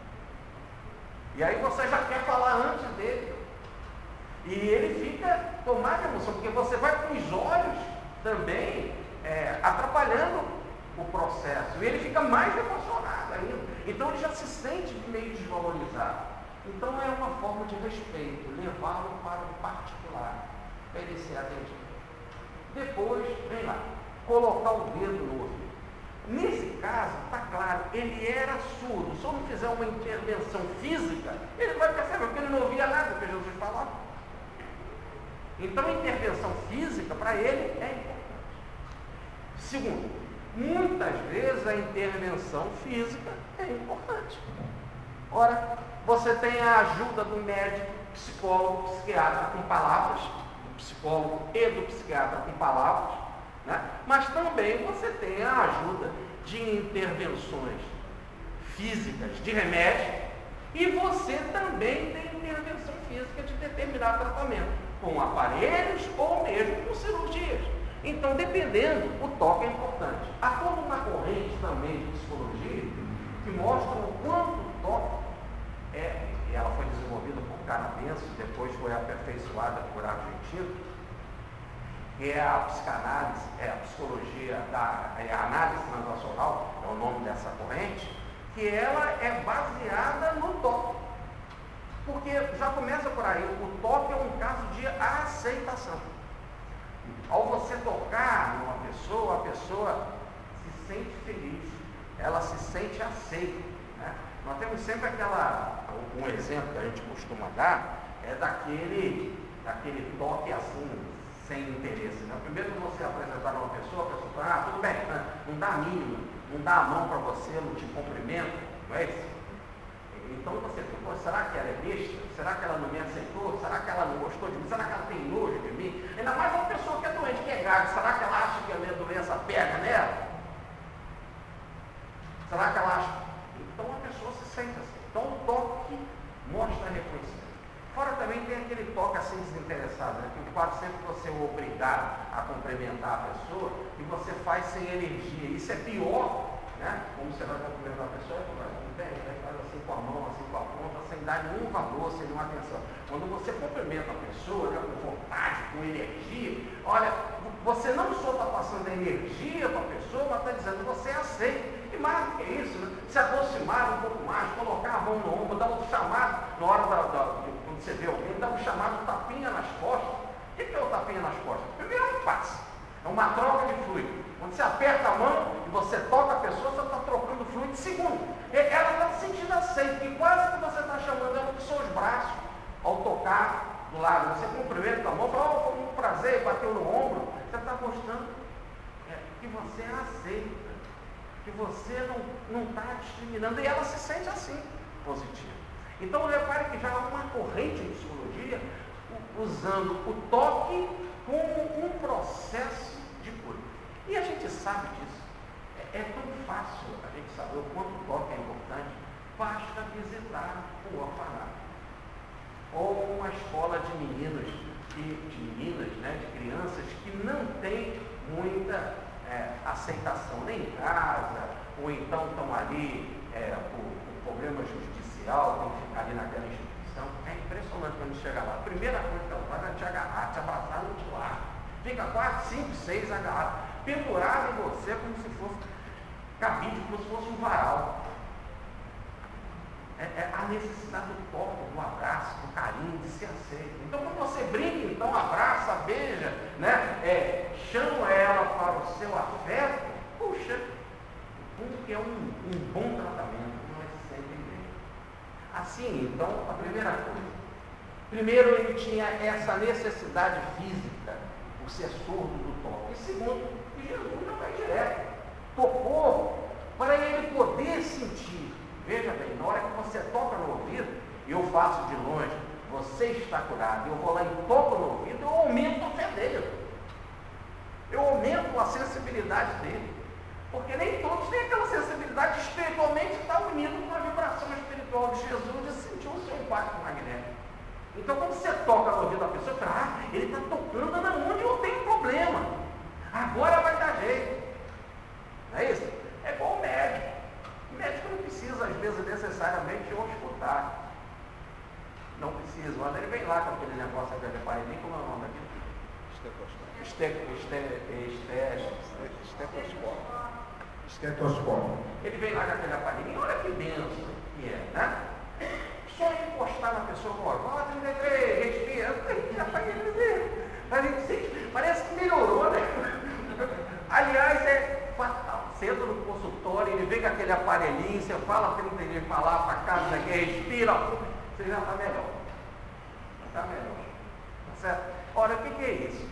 E aí você já quer falar antes dele. E ele fica tomado de emoção, porque você vai com os olhos também é, atrapalhando o processo. E ele fica mais emocionado ainda. Então ele já se sente meio desvalorizado. Então é uma forma de respeito, levá-lo para o particular, para ele ser atendido. Depois, vem lá, colocar o dedo no ouvido. Nesse caso, está claro, ele era surdo. Se eu não fizer uma intervenção física, ele vai perceber, porque ele não ouvia nada do que Jesus falava. Então, a intervenção física, para ele, é importante. Segundo, muitas vezes a intervenção física é importante. Ora, você tem a ajuda do médico, psicólogo, psiquiatra com palavras, do psicólogo e do psiquiatra com palavras, né? Mas também você tem a ajuda de intervenções físicas, de remédio, e você também tem intervenção física de determinado tratamento, com aparelhos ou mesmo com cirurgias. Então, dependendo, o toque é importante. Há toda uma corrente também de psicologia que mostra o quanto o toque é, e ela foi desenvolvida por canadenses, depois foi aperfeiçoada por argentinos, que é a psicanálise, é a psicologia da é a análise transacional, é o nome dessa corrente, que ela é baseada no toque. Porque já começa por aí, o toque é um caso de aceitação. Ao você tocar numa pessoa, a pessoa se sente feliz, ela se sente aceita, né? Nós temos sempre aquela, um exemplo que a gente costuma dar, é daquele, daquele toque assim, sem interesse, né? Primeiro você apresentar uma pessoa, a pessoa fala, ah, tudo bem, né? Não dá a mínima, não dá a mão para você, não te cumprimenta, não é isso? Então você fica, será que ela é besta? Será que ela não me aceitou? Será que ela não gostou de mim? Será que ela tem nojo de mim? Ainda mais uma pessoa que é doente, que é gago, será que ela acha que a minha doença pega nela? Será que ela acha? Então a pessoa se sente assim. Então o toque mostra reconhecimento. Fora também tem aquele toque assim desinteressado, né? Que quase sempre você é obrigado a cumprimentar a pessoa e você faz sem energia. Isso é pior, né? Como você vai cumprimentar a pessoa, vai bem, faz assim com a mão, assim com a ponta, sem dar nenhum valor, sem nenhuma atenção. Quando você cumprimenta a pessoa, já com vontade, com energia, olha, você não só está passando energia para a pessoa, mas está dizendo que você aceita. E mais do que isso, né? Se aproximar um pouco mais, colocar a mão no ombro, dar um chamado, na hora da, da, de, quando você vê alguém, dá um chamado, um tapinha nas costas. O que é o tapinha nas costas? Primeiro é um passe, é uma troca de fluido. Quando você aperta a mão e você toca a pessoa, você está trocando fluido. Segundo, ela está se sentindo aceita, e quase que você está chamando ela com seus braços ao tocar do lado. Você cumprimenta a mão, fala, oh, foi um prazer, bateu no ombro. Você está mostrando é, que você é aceita, que você não está discriminando, e ela se sente assim, positiva. Então, repare que já há uma corrente em psicologia usando o toque como um processo de cura. E a gente sabe disso. É, é tão fácil a gente saber o quanto o toque é importante. Basta visitar o orfanato. Ou uma escola de meninos, e, de meninas, né, de crianças que não tem muita é, aceitação, nem em casa, ou então estão ali é, por, por problema judicial, tem que ficar ali naquela instituição. É impressionante quando chega lá. A primeira coisa que ela faz é te agarrar, te abraçar no te lá. Fica quatro, cinco, seis agarrados, pendurado em você como se fosse cabide, como se fosse um varal. É, é a necessidade do toque, do abraço, do carinho, de ser aceito. Então, quando você brinca, então abraça, beija, né? é, chama ela para o seu afeto, puxa, porque é um, um bom tratamento, não é sempre bem. Assim, então, a primeira coisa. Primeiro, ele tinha essa necessidade física, por ser surdo do toque. E segundo, que Jesus não vai direto. Tocou para ele poder sentir. Veja bem, na hora que você toca no ouvido, e eu faço de longe, você está curado, eu vou lá e toco no ouvido, eu aumento a fé dele. Eu aumento a sensibilidade dele. Porque nem todos têm aquela sensibilidade espiritualmente está unido com a vibração espiritual de Jesus e sentiu o seu impacto magnético. Então, quando você toca no ouvido da pessoa, você fala, ah, ele está tocando na onde eu tenho problema. Agora vai dar jeito. Não é isso? É igual o médico. O médico não precisa, às vezes, necessariamente escutar. Não precisa, mas ele vem lá com aquele negócio, aquele aparelhinho, como é o nome daquilo? Estetoscópio. Estetoscópio. Ele vem lá com aquele aparelhinho, olha que benção que é, né? Só encostar na pessoa, ó, trinta e três, respira, parece que melhorou, né? Aliás, é fatal. Você entra no consultório, ele vem com aquele aparelhinho, você fala trinta e três palavras para casa, daqui, respira, você já está melhor. Está melhor. Tá certo? Olha, o que, que é isso?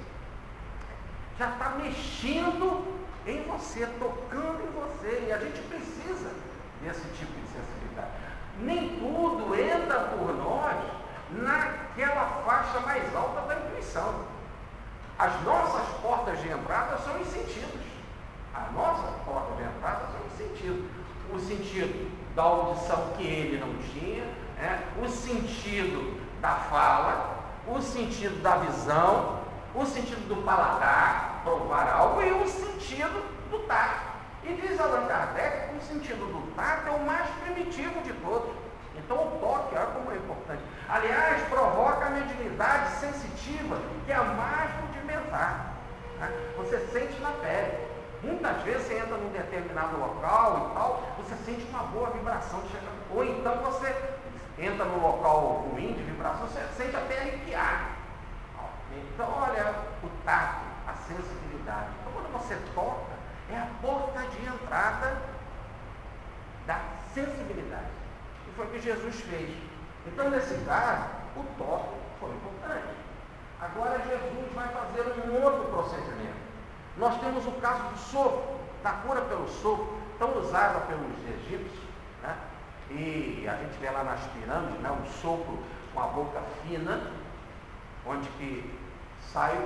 Já está mexendo em você, tocando em você. E a gente precisa desse tipo de sensibilidade. Nem tudo entra por nós naquela faixa mais alta da intuição. As nossas portas de entrada são os sentidos. As nossas portas de entrada são os sentidos. O sentido da audição que ele não tinha, né? O sentido da fala, o sentido da visão, o sentido do paladar, provar algo, e o sentido do tato. E diz Allan Kardec que o sentido do tato é o mais primitivo de todos. Então o toque, olha como é importante. Aliás, provoca a mediunidade sensitiva, que é a mais rudimentar. Né? Você sente na pele. Muitas vezes você entra num determinado local e tal, você sente uma boa vibração chegando. Ou então você entra num local ruim de vibração, você sente até arrepiar. Então, olha o tato, a sensibilidade. Então, quando você toca, é a porta de entrada da sensibilidade. E foi o que Jesus fez. Então, nesse caso, o toque foi importante. Agora, Jesus vai fazer um outro procedimento. Nós temos o caso do sopro, da cura pelo sopro, tão usada pelos egípcios, né? E a gente vê lá nas pirâmides, né? Um sopro com a boca fina, onde que sai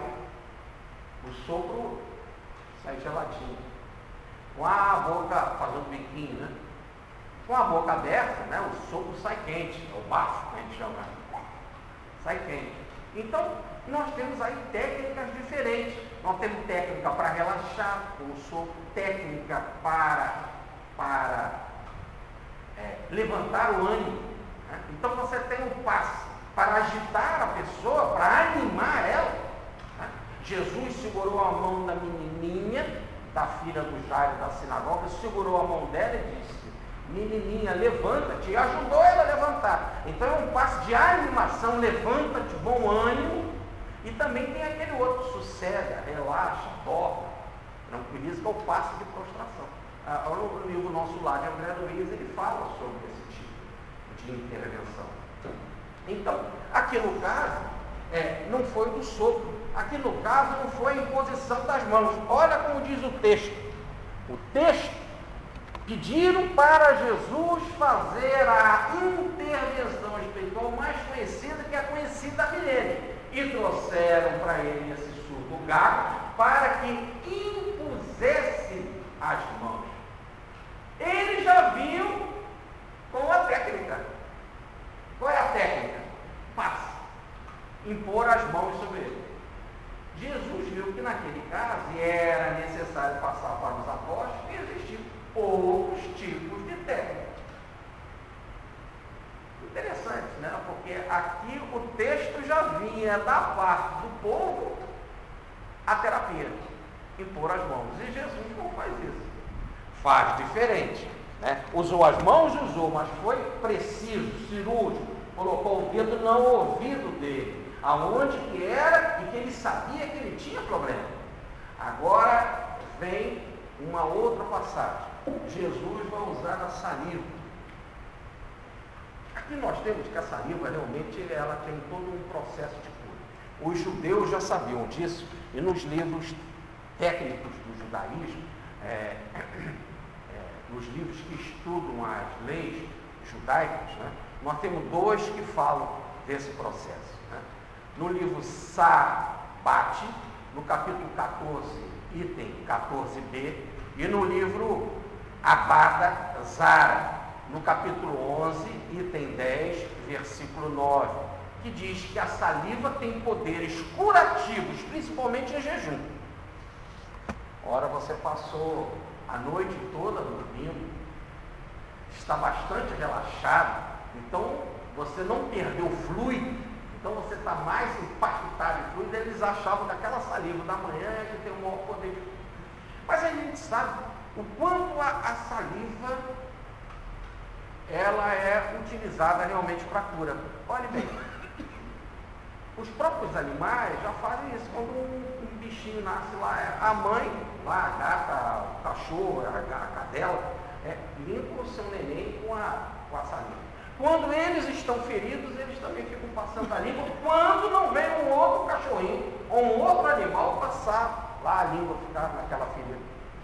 o sopro, sai geladinho. Com a boca fazendo biquinho, né? Com a boca aberta, né? O sopro sai quente, é o bafo, que a gente chama. Sai quente. Então, nós temos aí técnicas diferentes. Nós temos técnica para relaxar com o sopro, técnica para, para é, levantar o ânimo. Né? Então, você tem um passe para agitar a pessoa, para animar ela. Né? Jesus segurou a mão da menininha, da filha do Jairo da sinagoga, segurou a mão dela e disse, menininha, levanta-te, e ajudou ela a levantar. Então é um passo de animação, levanta-te, bom ânimo. E também tem aquele outro, sossega, relaxa, dorme, tranquiliza, que é o passo de prostração. Ah, no livro nosso lá de André Luiz, ele fala sobre esse tipo de intervenção. Então, aqui no caso, é, não foi do sopro. Aqui no caso, não foi a imposição das mãos. Olha como diz o texto. O texto, pediram para Jesus fazer a intervenção espiritual mais conhecida, que é a conhecida milênio. E trouxeram para ele esse surdo gago para que impusesse as mãos. Ele já viu com a técnica. Qual é a técnica? Passe. Impor as mãos sobre ele. Jesus viu que naquele caso era necessário passar para os apóstolos e existiu. outros tipos de técnica. Interessante, né? Porque aqui o texto já vinha da parte do povo a terapia, impor as mãos. E Jesus não faz isso. Faz diferente, né? Usou as mãos, usou, mas foi preciso, cirúrgico, colocou o dedo no ouvido dele, aonde que era e que ele sabia que ele tinha problema. Agora vem uma outra passagem. Jesus vai usar a saliva. Aqui nós temos que a saliva realmente ela tem todo um processo de cura. Os judeus já sabiam disso e nos livros técnicos do judaísmo, é, é, nos livros que estudam as leis judaicas, né, nós temos dois que falam desse processo. Né? No livro Sabate, no capítulo quatorze, item quatorze b, e no livro Abada Zara, no capítulo onze, item dez, versículo nove, que diz que a saliva tem poderes curativos, principalmente em jejum. Ora, você passou a noite toda dormindo, está bastante relaxado, então você não perdeu fluido, então você está mais impactado em fluido. Eles achavam que aquela saliva da manhã é que tem o maior poder de... Mas a gente sabe o quanto a, a saliva ela é utilizada realmente para cura. Olhe bem, os próprios animais já fazem isso. Quando um, um bichinho nasce lá, a mãe, lá a gata, o cachorro, a, a cadela, é, limpa o seu neném com a, com a saliva. Quando eles estão feridos, eles também ficam passando a língua, quando não vem um outro cachorrinho ou um outro animal passar lá a língua, ficar naquela ferida.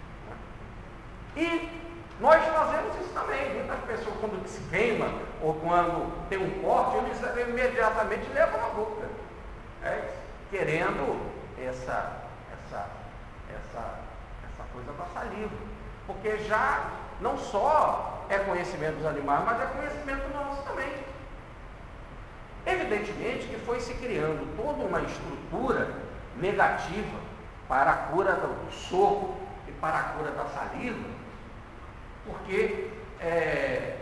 E nós fazemos isso também. Muitas pessoas, quando se queima ou quando tem um corte, eles imediatamente levam a boca, é, querendo essa, essa, essa, essa coisa da saliva. Porque já não só é conhecimento dos animais, mas é conhecimento nosso também. Evidentemente que foi se criando toda uma estrutura negativa para a cura do soco e para a cura da saliva, porque é,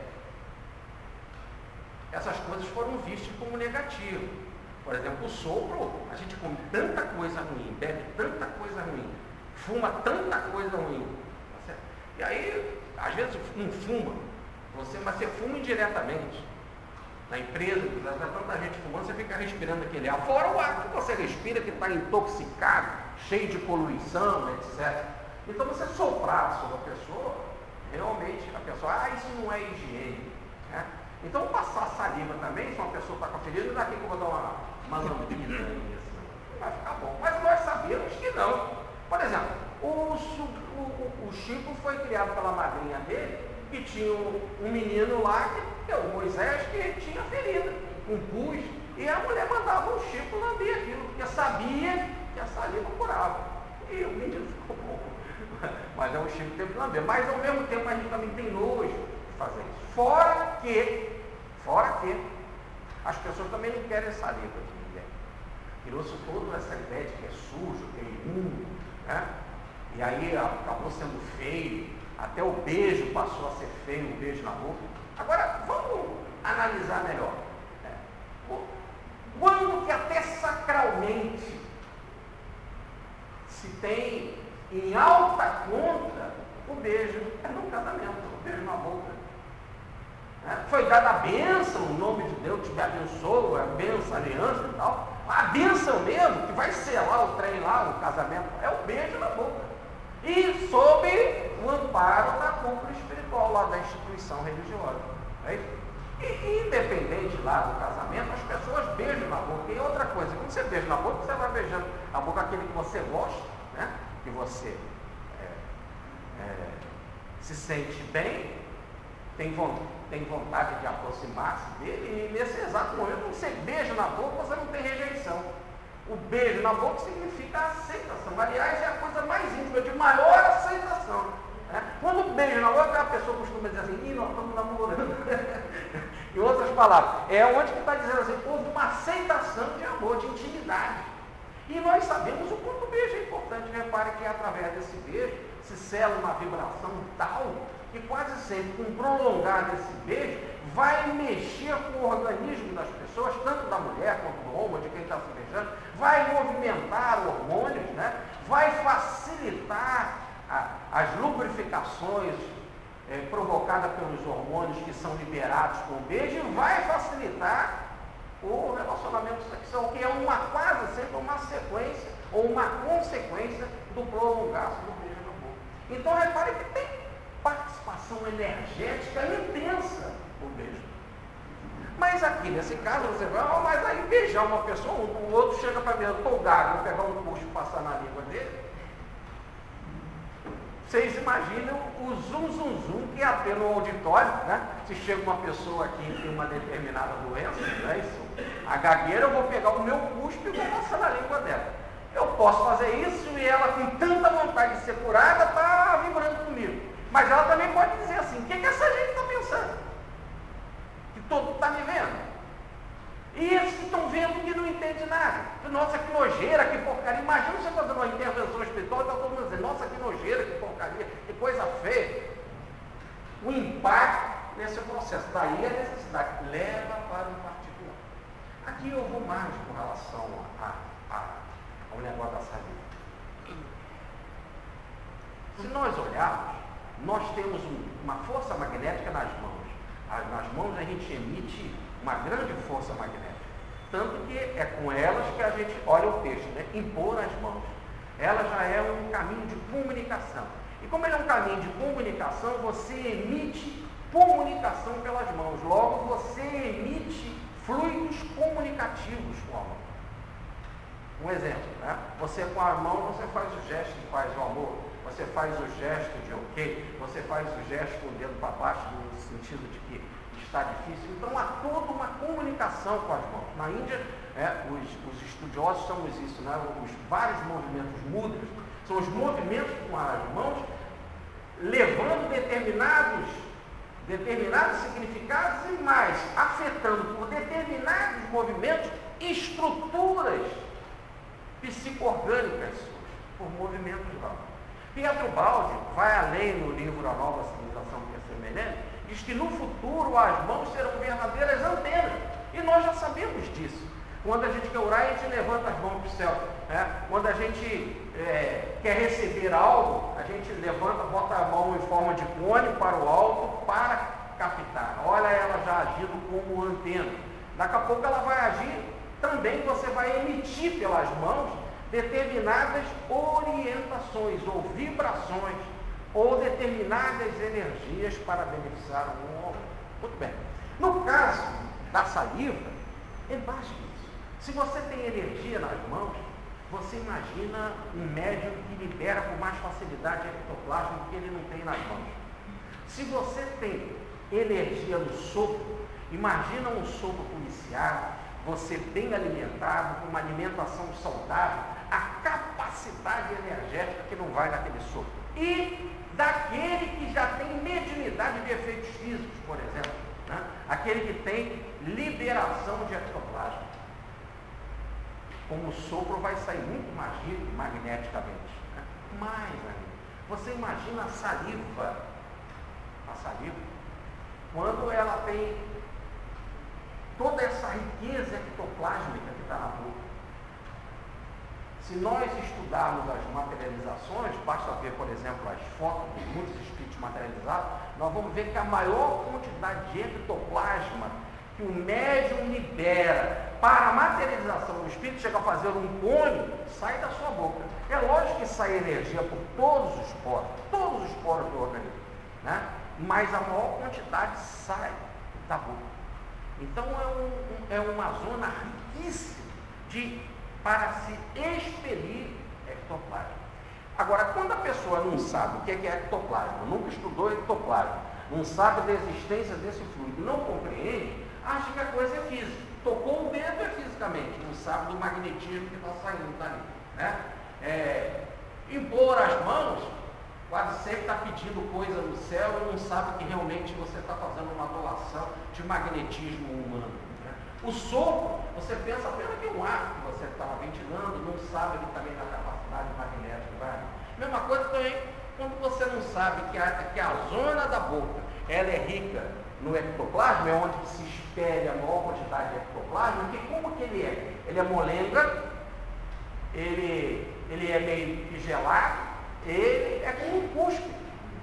essas coisas foram vistas como negativas. Por exemplo, o sopro, a gente come tanta coisa ruim, bebe tanta coisa ruim, fuma tanta coisa ruim. Tá certo? E aí, às vezes não fuma, você, mas você fuma indiretamente. Na empresa, tá tanta gente fumando, você fica respirando aquele ar. Fora o ar que você respira, que está intoxicado, cheio de poluição, etcétera. Então, você soprar sobre a pessoa, realmente, a pessoa, ah, isso não é higiene. Né? Então, passar saliva também, se uma pessoa está com a ferida, daqui que eu vou dar uma, uma lambida, não vai ficar bom. Mas nós sabemos que não. Por exemplo, o, o, o, o Chico foi criado pela madrinha dele, e tinha um, um menino lá, que é o Moisés, que tinha ferida, um pus, e a mulher mandava o Chico lamber aquilo, porque sabia que a saliva curava. E o menino ficou bom. Mas é o Chico que teve que lamber. Mas ao mesmo tempo a gente também tem nojo de fazer isso. Fora que, fora que, as pessoas também não querem saliva de ninguém. Criou-se toda essa ideia de que é sujo, que é imundo, né? E aí acabou sendo feio. Até o beijo passou a ser feio, um beijo na boca. Agora, vamos analisar melhor. Quando que até sacralmente se tem em alta conta o beijo? É no casamento, o beijo na boca. Foi dada a bênção, o nome de Deus te abençoa, a bênção, a aliança e tal. A bênção mesmo, que vai selar o trem lá, o casamento, é o beijo na boca. E sob o amparo da cúpula espiritual lá da instituição religiosa. Né? E independente lá do casamento, as pessoas beijam na boca. E outra coisa, quando você beija na boca, você vai beijando a boca aquele que você gosta, né? Que você é, é, se sente bem, tem vontade, tem vontade de aproximar-se dele, e nesse exato momento você beija na boca, você não tem rejeição. O beijo na boca significa aceitação. Aliás, é a coisa mais íntima, de maior aceitação. Né? Quando o beijo na boca, a pessoa costuma dizer assim, ih, nós estamos namorando. Em outras palavras, é onde que está dizendo assim, houve uma aceitação de amor, de intimidade. E nós sabemos o quanto o beijo é importante. Repare que através desse beijo se sela uma vibração tal que quase sempre, com o prolongar desse beijo, vai mexer com o organismo das pessoas, tanto da mulher quanto do homem, de quem está se beijando, vai movimentar hormônios, né? Vai facilitar a, as lubrificações é, provocadas pelos hormônios que são liberados com o beijo e vai facilitar o relacionamento sexual, que é uma quase sempre uma sequência ou uma consequência do prolongar do beijo na boca. Então repare que tem participação energética intensa no beijo. Mas aqui nesse caso você vai, oh, mas aí beijar uma pessoa, o outro chega para mim, eu estou gago, vou pegar um puxo e passar na língua dele. Vocês imaginam o zum zum zum que ia ter no auditório, né? Se chega uma pessoa aqui e tem uma determinada doença, né? Isso, a gagueira, eu vou pegar o meu cuspe e vou passar na língua dela. Eu posso fazer isso e ela, com tanta vontade de ser curada, está vibrando comigo. Mas ela também pode dizer assim, o que, que essa gente está pensando? Que todo está me vendo. E eles que estão vendo que não entendem nada. Nossa, que nojeira, que porcaria. Imagina você fazendo uma intervenção espiritual e está todo mundo dizendo, nossa, que nojeira, que porcaria, que coisa feia. O impacto nesse processo. Daí a necessidade leva para o particular. Aqui eu vou mais com relação a, a, ao negócio da saliva. Se nós olharmos, nós temos um, uma força magnética nas mãos. Nas mãos a gente emite uma grande força magnética. Tanto que é com elas que a gente olha o texto, né? Impor as mãos. Ela já é um caminho de comunicação. E como ele é um caminho de comunicação, você emite comunicação pelas mãos. Logo, você emite fluidos comunicativos com a mão. Um exemplo, né? Você com a mão, você faz o gesto de faz o amor. Você faz o gesto de ok. Você faz o gesto com o dedo para baixo, no sentido de que está difícil. Então há toda uma comunicação com as mãos. Na Índia, é, os, os estudiosos chamam isso, né? Os vários movimentos mudras, são os movimentos com as mãos, levando determinados, determinados significados e mais, afetando por determinados movimentos estruturas psico-orgânicas suas, por movimentos lá. Pietro Baldi vai além no livro A Nova Civilização que é Semelhante, diz que no futuro as mãos serão verdadeiras antenas. E nós já sabemos disso. Quando a gente quer orar, a gente levanta as mãos para o céu. Né? Quando a gente é, quer receber algo, a gente levanta, bota a mão em forma de cone para o alto para captar. Olha ela já agindo como antena. Daqui a pouco ela vai agir também, você vai emitir pelas mãos determinadas orientações ou vibrações ou determinadas energias para beneficiar um ou outro. Muito bem. No caso da saliva, é mais que isso. Se você tem energia nas mãos, você imagina um médium que libera com mais facilidade ectoplasma que ele não tem nas mãos. Se você tem energia no sopro, imagina um sopro policial, você bem alimentado, com uma alimentação saudável, a capacidade energética que não vai naquele sopro. E daquele que já tem mediunidade de efeitos físicos, por exemplo, né? Aquele que tem liberação de ectoplasma. Como o sopro vai sair muito mais rico magneticamente. Né? Mais ainda. Você imagina a saliva, a saliva, quando ela tem toda essa riqueza ectoplásmica que está na boca. Se nós estudarmos as materializações, basta ver, por exemplo, as fotos de muitos espíritos materializados, nós vamos ver que a maior quantidade de ectoplasma que o médium libera para a materialização do espírito, chega a fazer um cone, sai da sua boca. É lógico que sai energia por todos os poros, todos os poros do organismo, né? Mas a maior quantidade sai da boca. Então é, um, é uma zona riquíssima de, para se expelir ectoplasma. Agora, quando a pessoa não sabe o que é ectoplasma, nunca estudou ectoplasma, não sabe da existência desse fluido, não compreende, acha que a coisa é física. Tocou o dedo é fisicamente, não sabe do magnetismo que está saindo dali. Né? É, impor as mãos, quase sempre está pedindo coisa no céu e não sabe que realmente você está fazendo uma doação de magnetismo humano. Né? O sopro, você pensa apenas que é um ar que você está ventilando, não sabe ele também da capacidade magnética. Vai. Mesma coisa também quando você não sabe que a, que a zona da boca ela é rica no ectoplasma, é onde se espelha a maior quantidade de ectoplasma, que como que ele é? Ele é molenga, ele, ele é meio que gelado, ele é como um cuspe.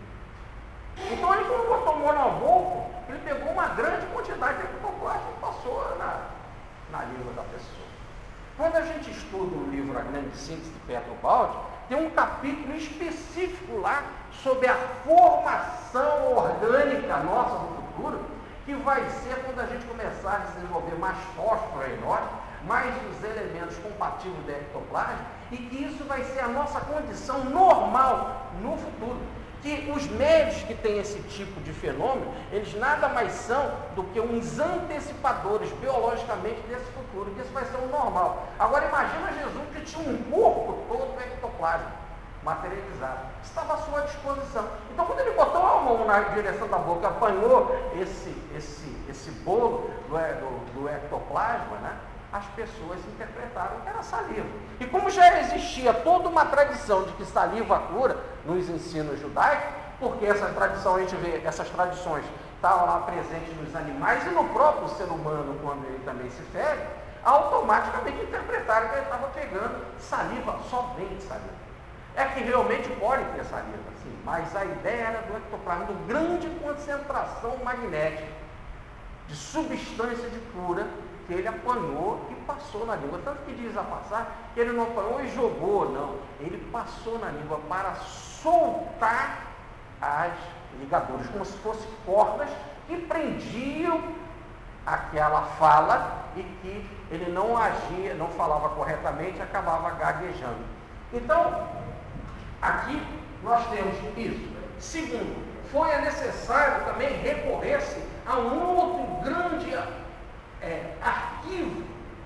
Então ele, quando botou monovolco, ele pegou uma grande quantidade de ectoplasma e passou na, na língua da pessoa. Quando a gente estuda o livro A Grande Síntese de Petrobaldi, tem um capítulo específico lá sobre a formação orgânica nossa no futuro, que vai ser quando a gente começar a desenvolver mais fósforo em nós, mais os elementos compatíveis do ectoplasma, e que isso vai ser a nossa condição normal no futuro. Que os médios que têm esse tipo de fenômeno, eles nada mais são do que uns antecipadores biologicamente desse futuro, que isso vai ser o normal. Agora imagina Jesus que tinha um corpo todo ectoplasma, materializado, estava à sua disposição. Então quando ele botou a mão na direção da boca, apanhou esse, esse, esse bolo do, do, do ectoplasma, né? As pessoas interpretaram que era saliva. E como já existia toda uma tradição de que saliva cura nos ensinos judaicos, porque essa tradição, a gente vê, essas tradições estavam lá presentes nos animais e no próprio ser humano, quando ele também se fere, automaticamente interpretaram que ele estava pegando saliva, só vem de saliva. É que realmente pode ter saliva, sim, mas a ideia era do ectoplasma, de grande concentração magnética, de substância de cura, que ele apanhou e passou na língua. Tanto que diz a passagem que ele não apanhou e jogou, não. Ele passou na língua para soltar as ligaduras, como se fossem cordas que prendiam aquela fala e que ele não agia, não falava corretamente e acabava gaguejando. Então, aqui nós temos isso. Segundo, foi necessário também recorrer-se a um outro grande É, arquivo,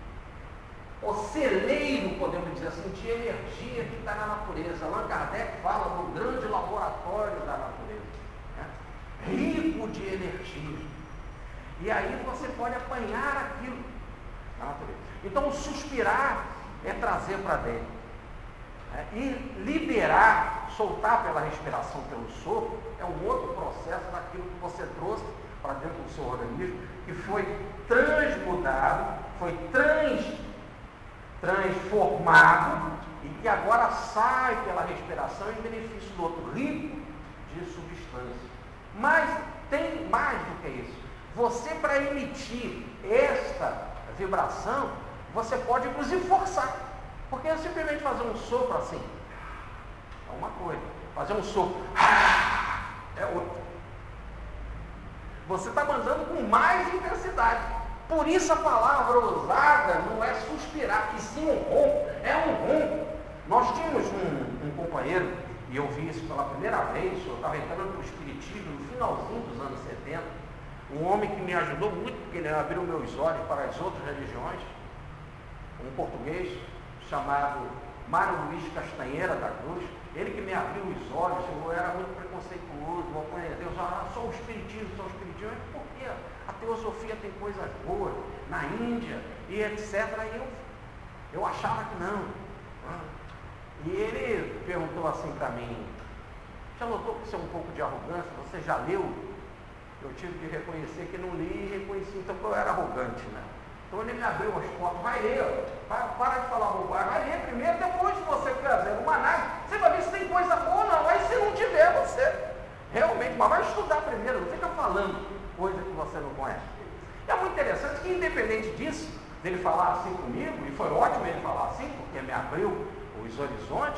ou celeiro, podemos dizer assim, de energia que está na natureza. Allan Kardec fala do grande laboratório da natureza, né? Rico de energia. E aí você pode apanhar aquilo na natureza. Então, suspirar é trazer para dentro, né? E liberar, soltar pela respiração, pelo sopro, é um outro processo daquilo que você trouxe para dentro do seu organismo, que foi transmudado, foi trans, transformado e que agora sai pela respiração em benefício do outro, rico de substância. Mas tem mais do que isso. Você, para emitir esta vibração, você pode inclusive forçar, porque é simplesmente fazer um sopro assim, é uma coisa, fazer um sopro é outra. Você está mandando com mais intensidade. Por isso a palavra usada não é suspirar, que sim um ronco, é um ronco. Nós tínhamos um, um companheiro, e eu vi isso pela primeira vez, eu estava entrando para o Espiritismo no finalzinho dos anos setenta, um homem que me ajudou muito, porque ele abriu meus olhos para as outras religiões, um português chamado Mário Luiz Castanheira da Cruz. Ele que me abriu os olhos, eu era muito preconceituoso, vou conhecer Deus, ah, só o Espiritismo, só o Espiritismo, é porque a teosofia tem coisas boas, na Índia e etcétera. E eu, eu achava que não. E ele perguntou assim para mim, já notou que isso é um pouco de arrogância? Você já leu? Eu tive que reconhecer que não li e reconheci, então eu era arrogante, né? Então ele me abriu as portas, vai ler, para, para de falar bobagem, vai ler primeiro, depois de você fazer uma análise, você vai ver se tem coisa boa ou não. Aí se não tiver, você realmente, mas vai estudar primeiro, não fica falando coisa que você não conhece. É muito interessante que, independente disso, dele falar assim comigo, e foi ótimo ele falar assim, porque me abriu os horizontes,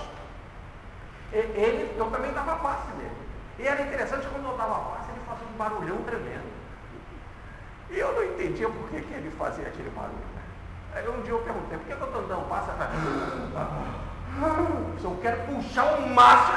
ele, eu também dava passe nele. E era interessante, quando eu dava passe, ele fazia um barulhão tremendo. E eu não entendia por que, que ele fazia aquele barulho. Aí um dia eu perguntei, por que, que eu estou dando passo? Se eu quero puxar um maço,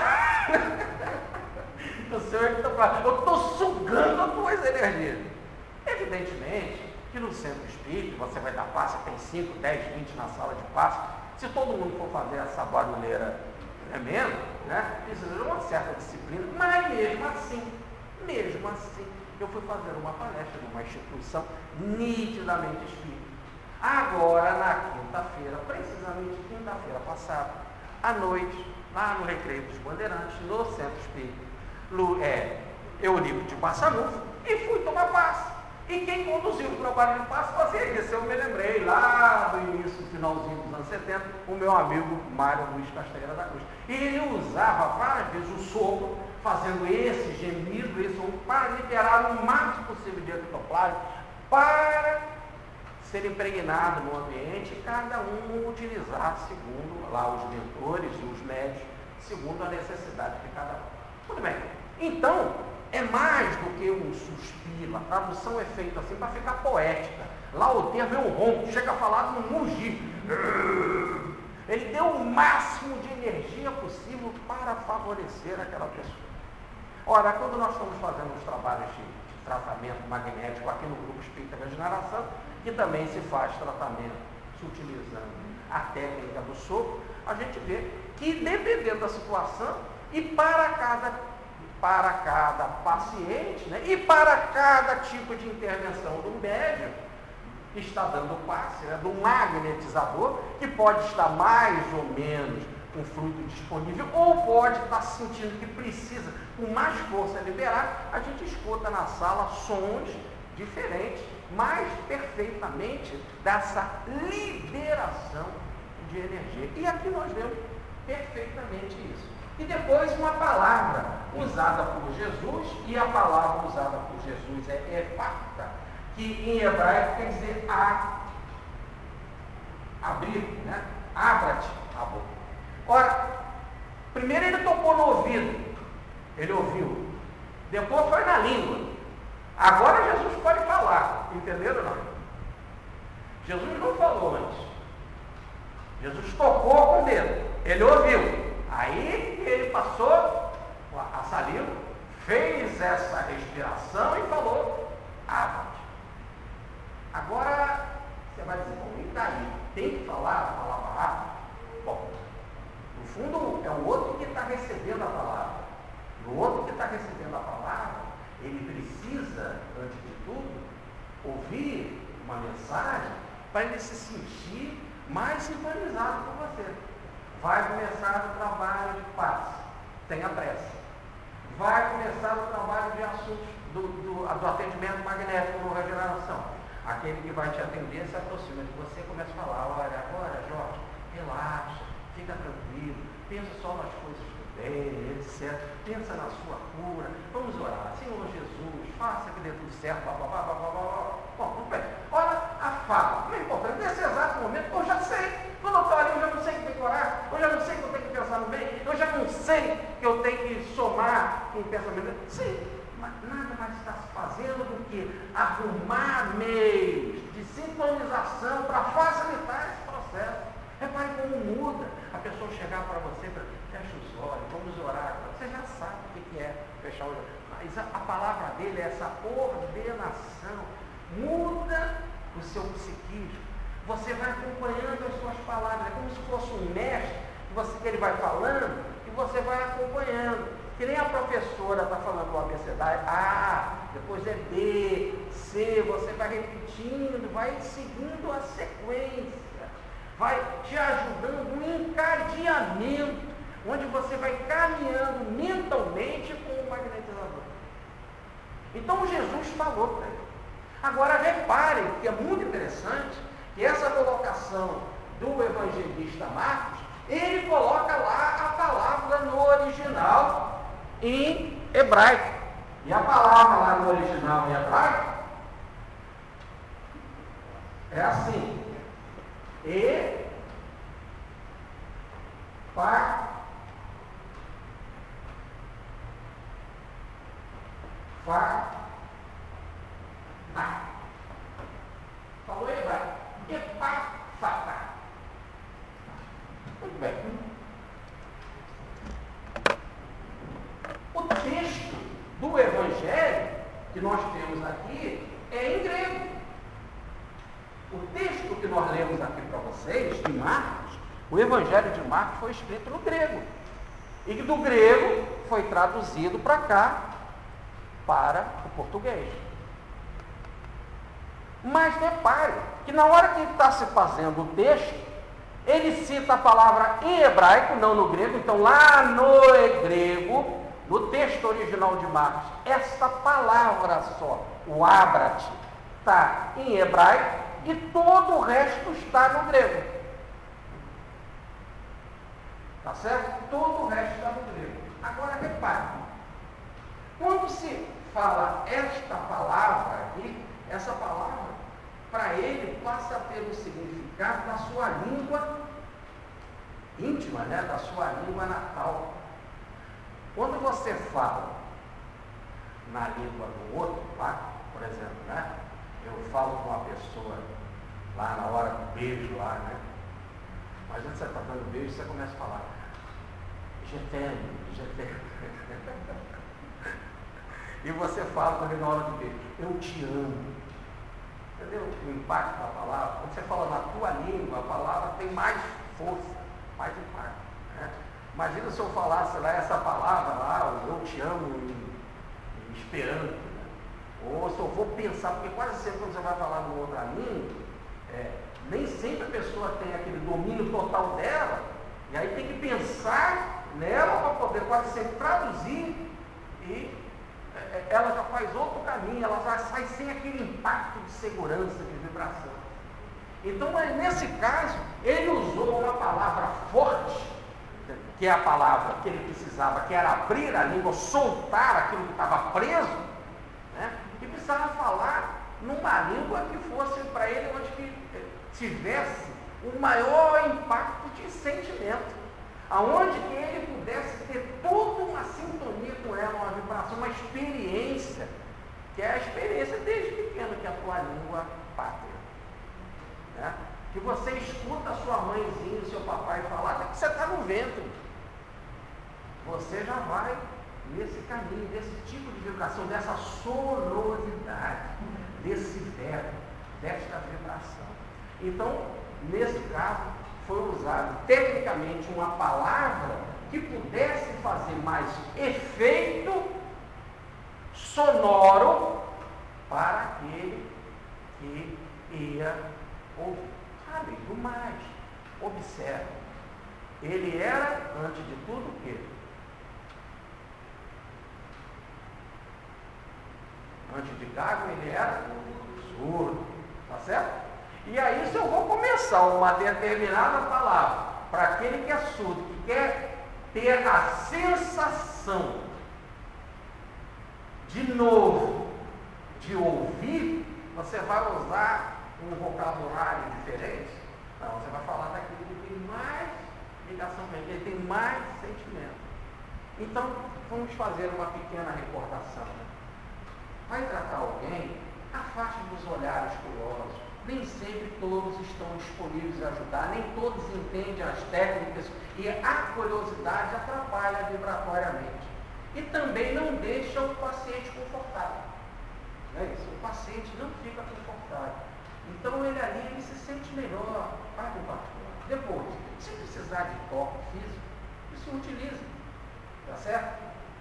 eu estou sugando as tuas energias. Evidentemente que no centro espírita, você vai dar passe, tem cinco, dez, vinte na sala de passe. Se todo mundo for fazer essa barulheira tremenda, né, precisa de uma certa disciplina, mas mesmo assim, mesmo assim, eu fui fazer uma palestra numa instituição nitidamente espírita. Agora, na quinta-feira, precisamente quinta-feira passada, à noite, lá no Recreio dos Bandeirantes, no Centro Espírita Lu, é, Eurico de Passanufo, e fui tomar passe. E quem conduziu o trabalho de passe fazia isso. Eu me lembrei lá do início, finalzinho dos anos setenta, o meu amigo Mário Luiz Castanheira da Cruz. E ele usava várias vezes o sopro, fazendo esse gemido, esse sopro, para liberar o máximo possível de ectoplasma, para ser impregnado no ambiente e cada um utilizar segundo lá os mentores e os médicos, segundo a necessidade de cada um. Muito bem. Então, é mais do que um suspiro. A tradução é feita assim para ficar poética. Lá o termo é um ronco, chega a falar de um mugir. Ele deu o máximo de energia possível para favorecer aquela pessoa. Ora, quando nós estamos fazendo os trabalhos de, de tratamento magnético aqui no Grupo Espírita Regeneração, que também se faz tratamento se utilizando a técnica do sopro, a gente vê que dependendo da situação e para cada para cada paciente, né, e para cada tipo de intervenção do médium que está dando o passe, né, do magnetizador, que pode estar mais ou menos com fluido disponível, ou pode estar sentindo que precisa com mais força liberar, a gente escuta na sala sons diferentes, mas perfeitamente dessa liberação de energia. E aqui nós vemos perfeitamente isso. E depois uma palavra usada por Jesus, e a palavra usada por Jesus é ephata, que em hebraico quer dizer a, abrir, né? Abra-te a boca. Ora, primeiro ele tocou no ouvido, ele ouviu, depois foi na língua. Agora Jesus pode falar, entenderam ou não? Jesus não falou antes. Jesus tocou com o dedo, ele ouviu. Aí ele passou a saliva, fez essa respiração e falou, abra-te. Agora, você vai dizer, bom, e daí? Tem que falar a palavra abra? Bom, no fundo é o outro que está recebendo a palavra. O outro que está recebendo a palavra, ele precisa, antes de tudo, ouvir uma mensagem para ele se sentir mais sintonizado com você. Vai começar o trabalho de paz, tenha pressa. Vai começar o trabalho de assuntos do, do, do atendimento magnético no regeneração. Aquele que vai te atender se aproxima de você e começa a falar, olha, agora Jorge, relaxa, fica tranquilo, pensa só nas coisas do bem, etcétera. Pensa na sua cura, vamos orar, Senhor Jesus, faça que dê tudo certo, blá, blá, blá, blá, blá, blá. Bom, tudo bem. Olha a fala, não é importante, nesse exato momento eu já sei. Quando eu estou ali, eu já não sei que tem que orar, eu já não sei que eu tenho que pensar no bem, eu já não sei que eu tenho que somar em pensamento. Sim, mas nada mais está se fazendo do que arrumar meios de sincronização para facilitar esse processo. Repare como muda a pessoa chegar para você, para fecha os olhos, vamos orar. Você já sabe o que é fechar os olhos. Mas a, a palavra dele é essa ordenação. Muda o seu psiquismo. Você vai acompanhando as suas palavras, é como se fosse um mestre, que, você, que ele vai falando, e você vai acompanhando. Que nem a professora está falando o abecedário, A, depois é B, C, você vai repetindo, vai seguindo a sequência, vai te ajudando no encadeamento, onde você vai caminhando mentalmente com o magnetizador. Então Jesus falou para ele. Agora reparem que é muito interessante que essa colocação do evangelista Marcos, ele coloca lá a palavra no original em hebraico. E a palavra lá no original em hebraico é assim: e pa fa tá. Falou em hebraico. Epafata. Muito bem. O texto do Evangelho que nós temos aqui é em grego. O texto que nós lemos aqui para vocês, de Marcos, o Evangelho de Marcos foi escrito no grego. E do grego foi traduzido para cá, para o português. Mas repare que na hora que está se fazendo o texto, Ele cita a palavra em hebraico, não no grego. Então, lá no grego, no texto original de Marcos, esta palavra só, o abrat, está em hebraico e todo o resto está no grego. Tá certo? Todo o resto está no grego. Agora, repare, quando se fala esta palavra aqui, essa palavra, para ele, passa a ter o significado da sua língua íntima, né? Da sua língua natal. Quando você fala na língua do outro, lá, por exemplo, né? Eu falo com uma pessoa lá na hora do beijo, lá, né? Imagina você está dando beijo e você começa a falar je t'aime, je t'aime. E você fala também na hora do beijo, eu te amo. Entendeu? O impacto da palavra. Quando você fala na tua língua, a palavra tem mais força, mais impacto. Né? Imagina se eu falasse lá essa palavra lá, o eu te amo em, em esperanto. Né? Ou se eu for pensar, porque quase sempre quando você vai falar numa outra língua, é, nem sempre a pessoa tem aquele domínio total dela, e aí tem que pensar nela para poder quase sempre traduzir e ela já faz outro caminho, ela já sai sem aquele impacto de segurança, de vibração. Então, nesse caso, ele usou uma palavra forte, que é a palavra que ele precisava, que era abrir a língua, soltar aquilo que estava preso, né? E precisava falar numa língua que fosse para ele onde que tivesse o maior impacto de sentimento, aonde que ele pudesse ter toda uma sintonia com ela, uma vibração, uma experiência, que é a experiência desde pequeno, que é a tua língua pátria. Né? Que você escuta a sua mãezinha, o seu papai falar, até que você está no ventre. Você já vai nesse caminho, desse tipo de vibração, dessa sonoridade, desse verbo, desta vibração. Então, nesse caso, foi usado tecnicamente uma palavra que pudesse fazer mais efeito sonoro para aquele que ia ouvir. Sabe, do mais, observe, ele era, antes de tudo, o quê? Antes de gago, ele era surdo, tá certo? E aí, se eu vou começar uma determinada palavra para aquele que é surdo, que quer ter a sensação de novo de ouvir, você vai usar um vocabulário diferente? Não, você vai falar daquilo que tem mais ligação com ele, ele tem mais sentimento. Então, vamos fazer uma pequena recordação. Vai tratar alguém, afaste dos olhares curiosos. Nem sempre todos estão disponíveis a ajudar, nem todos entendem as técnicas e a curiosidade atrapalha vibratoriamente. E também não deixa o paciente confortável. Não é isso? O paciente não fica confortável. Então ele ali ele se sente melhor, vai no particular. Depois, se precisar de toque físico, isso utiliza. Tá certo?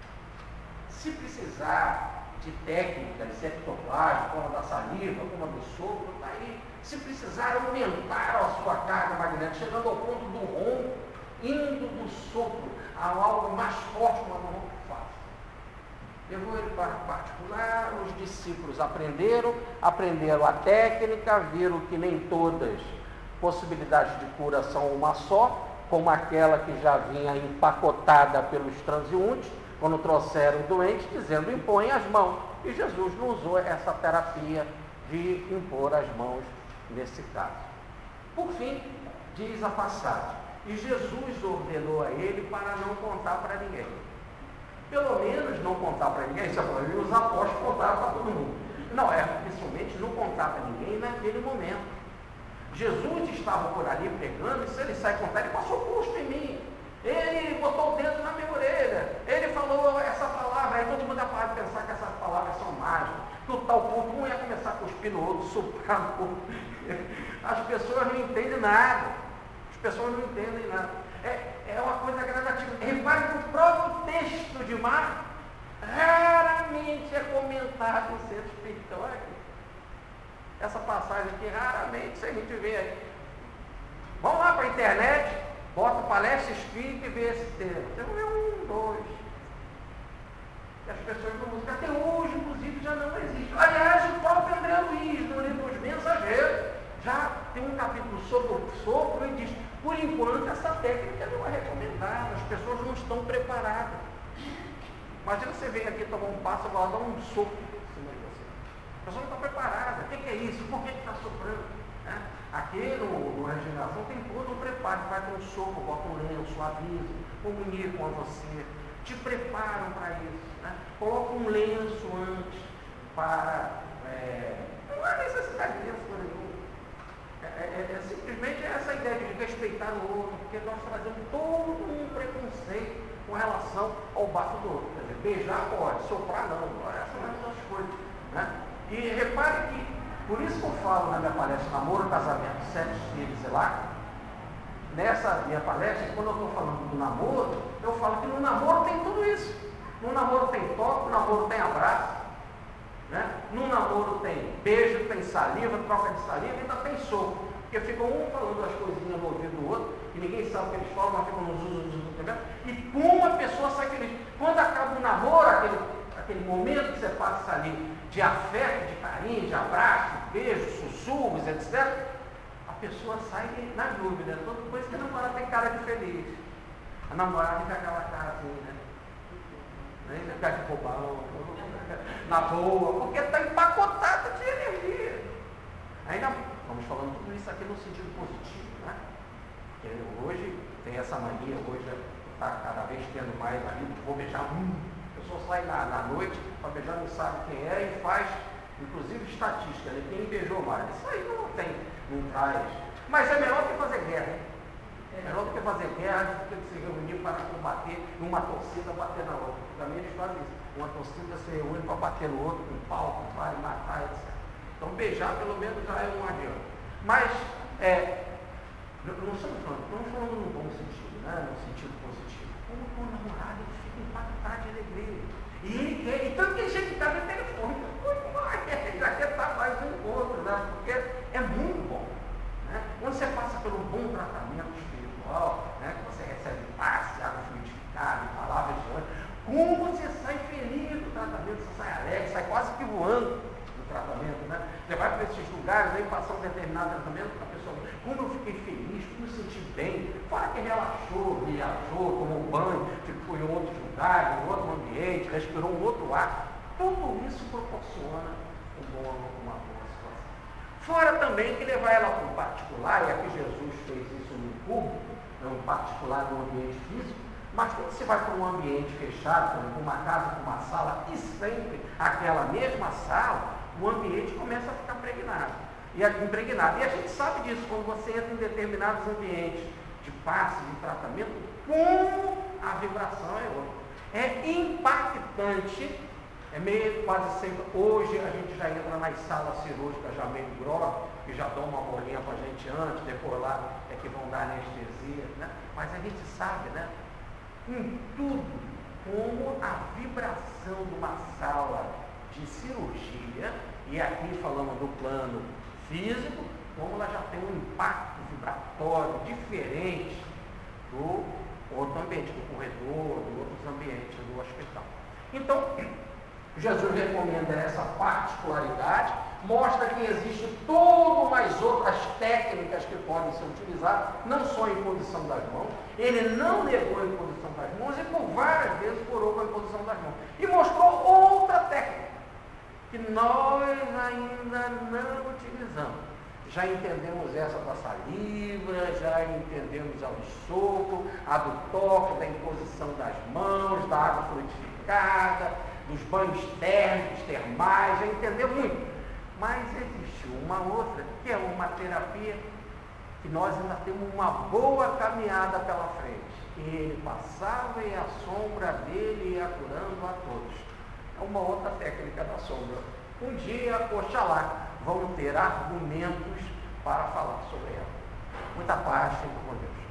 Se precisar de técnicas, de ectoplasma, como a da saliva, como a do sopro, está aí. Se precisar aumentar a sua carga magnética, chegando ao ponto do ronco, indo do sopro a algo mais forte, como a do ronco, faz. Levou ele para o particular, os discípulos aprenderam, aprenderam a técnica, viram que nem todas possibilidades de cura são uma só, como aquela que já vinha empacotada pelos transeuntes, quando trouxeram o doente, dizendo, impõe as mãos. E Jesus não usou essa terapia de impor as mãos nesse caso. Por fim, diz a passagem, e Jesus ordenou a ele para não contar para ninguém. Pelo menos não contar para ninguém, isso é, os apóstolos contaram para todo mundo. Não, é, principalmente não contar para ninguém naquele momento. Jesus estava por ali pregando, e se ele sai contar, ele passou custo em mim. Ele botou o dedo na minha orelha, ele falou essa palavra, aí todo mundo ia parar de pensar que essas palavras são mágicas, que o tal ponto um ia começar a cuspir no outro, soprar no outro. As pessoas não entendem nada, as pessoas não entendem nada. É, é uma coisa gradativa. Repare que o próprio texto de Marcos raramente é comentado em centro espiritual. Essa passagem aqui, raramente, se a gente vê aí. Vamos lá para internet, bota palestra espírita e vê esse tema. Você não vê um, dois. E as pessoas não buscam. Até hoje, inclusive, já não existe. Aliás, o próprio André Luiz, no livro Os Mensageiros, já tem um capítulo sobre o sopro e diz, por enquanto, essa técnica não é recomendada, as pessoas não estão preparadas. Imagina você vem aqui tomar um passo e vai dar um sopro em cima de você. A pessoa não está preparada. O que, que é isso? Por que está soprando? Né? Aqui no, no Regeneração tem todo um preparo. Vai com um sopro, bota um lenço, avisa, comunica com você, te preparam para isso. Né? Coloca um lenço antes para... É, não há necessidade de lenço nenhum. É, é, é simplesmente essa ideia de respeitar o outro, porque nós trazemos todo um preconceito com relação ao bafo do outro. Quer dizer, beijar pode, soprar não. Essas são as coisas. Né? E repare que, por isso que eu falo na minha palestra Namoro, Casamento, Sete Filhos e Lá, nessa minha palestra, quando eu estou falando do namoro, eu falo que no namoro tem tudo isso. No namoro tem toque, no namoro tem abraço, né? No namoro tem beijo, tem saliva, troca de saliva e ainda tem sopro. Porque ficam um falando as coisinhas no ouvido do outro, e ninguém sabe o que eles falam, mas ficam nos usos do tempo, e pum, a pessoa sai feliz. Quando acaba o namoro, aquele, aquele momento que você passa ali de afeto, de carinho, de abraço, de beijo, sussurros, etcétera, a pessoa sai na dúvida. Toda coisa que a namorada tem cara de feliz. A namorada fica aquela cara assim, né? Você fica de bobão, na boa, porque está empacotada de energia. Ainda estamos falando tudo isso aqui no sentido positivo, né? Porque hoje tem essa mania, hoje está cada vez tendo mais ali, vou beijar um. A pessoa sai na, na noite para beijar, não sabe quem é e faz, inclusive estatística, né? Quem beijou mais. Isso aí não tem, não traz. Mas é melhor que fazer guerra. É melhor do que fazer guerra, do que se reunir para combater, uma torcida bater na outra. Também eles fazem isso. Uma torcida se reúne para bater no outro, com pau, com vara, matar, etcétera. Então beijar pelo menos já é um adianto. Mas, é, não estamos falando, estamos falando no bom sentido, né? No sentido positivo. Como com o namorado, ele fica impactado de alegria. E ele quer, e tanto que ele chega em casa e telefone. Ele já quer estar mais um encontro, né? Porque é muito bom. Né? Quando você passa por um bom tratamento espiritual, né? Que você recebe passe, água fluidificada, palavras de ânimo, como você sai feliz do tratamento, você sai alegre, sai quase que voando do tratamento, né? Você vai para esses lugares, aí passar um determinado tratamento, a pessoa, como eu fiquei feliz, como eu senti bem, fora que relaxou, viajou, tomou banho, foi em outros lugares, em outro ambiente, respirou um outro ar, tudo isso proporciona um bom, uma boa situação. Fora também que levar ela para um particular, e aqui Jesus fez isso no público, um particular no ambiente físico, mas quando você vai para um ambiente fechado, por exemplo, uma casa com uma sala, e sempre aquela mesma sala, o ambiente começa a ficar impregnado. E, impregnado. E a gente sabe disso, quando você entra em determinados ambientes de passe, de tratamento, como a vibração é outra. É impactante, é meio quase sempre, hoje a gente já entra nas salas cirúrgicas já meio grosso, que já dão uma bolinha para a gente antes, depois lá é que vão dar anestesia, né? Mas a gente sabe, né? Em tudo, como a vibração de uma sala de cirurgia, e aqui falando do plano físico, como ela já tem um impacto vibratório diferente do outro ambiente, do corredor, dos outros ambientes do hospital. Então, Jesus recomenda essa particularidade, mostra que existe todas umas outras técnicas que podem ser utilizadas, não só a imposição das mãos. Ele não negou a imposição das mãos e por várias vezes curou com a imposição das mãos. E mostrou outra técnica, que nós ainda não utilizamos. Já entendemos essa da saliva, já entendemos a do sopro, a do toque, da imposição das mãos, da água fluidificada, dos banhos térmicos, termais, já entendemos muito. Mas existe uma outra, que é uma terapia que nós ainda temos uma boa caminhada pela frente. Ele passava e a sombra dele ia curando a todos. É uma outra técnica da sombra. Um dia, oxalá, vão ter argumentos para falar sobre ela. Muita paz, fique com Deus.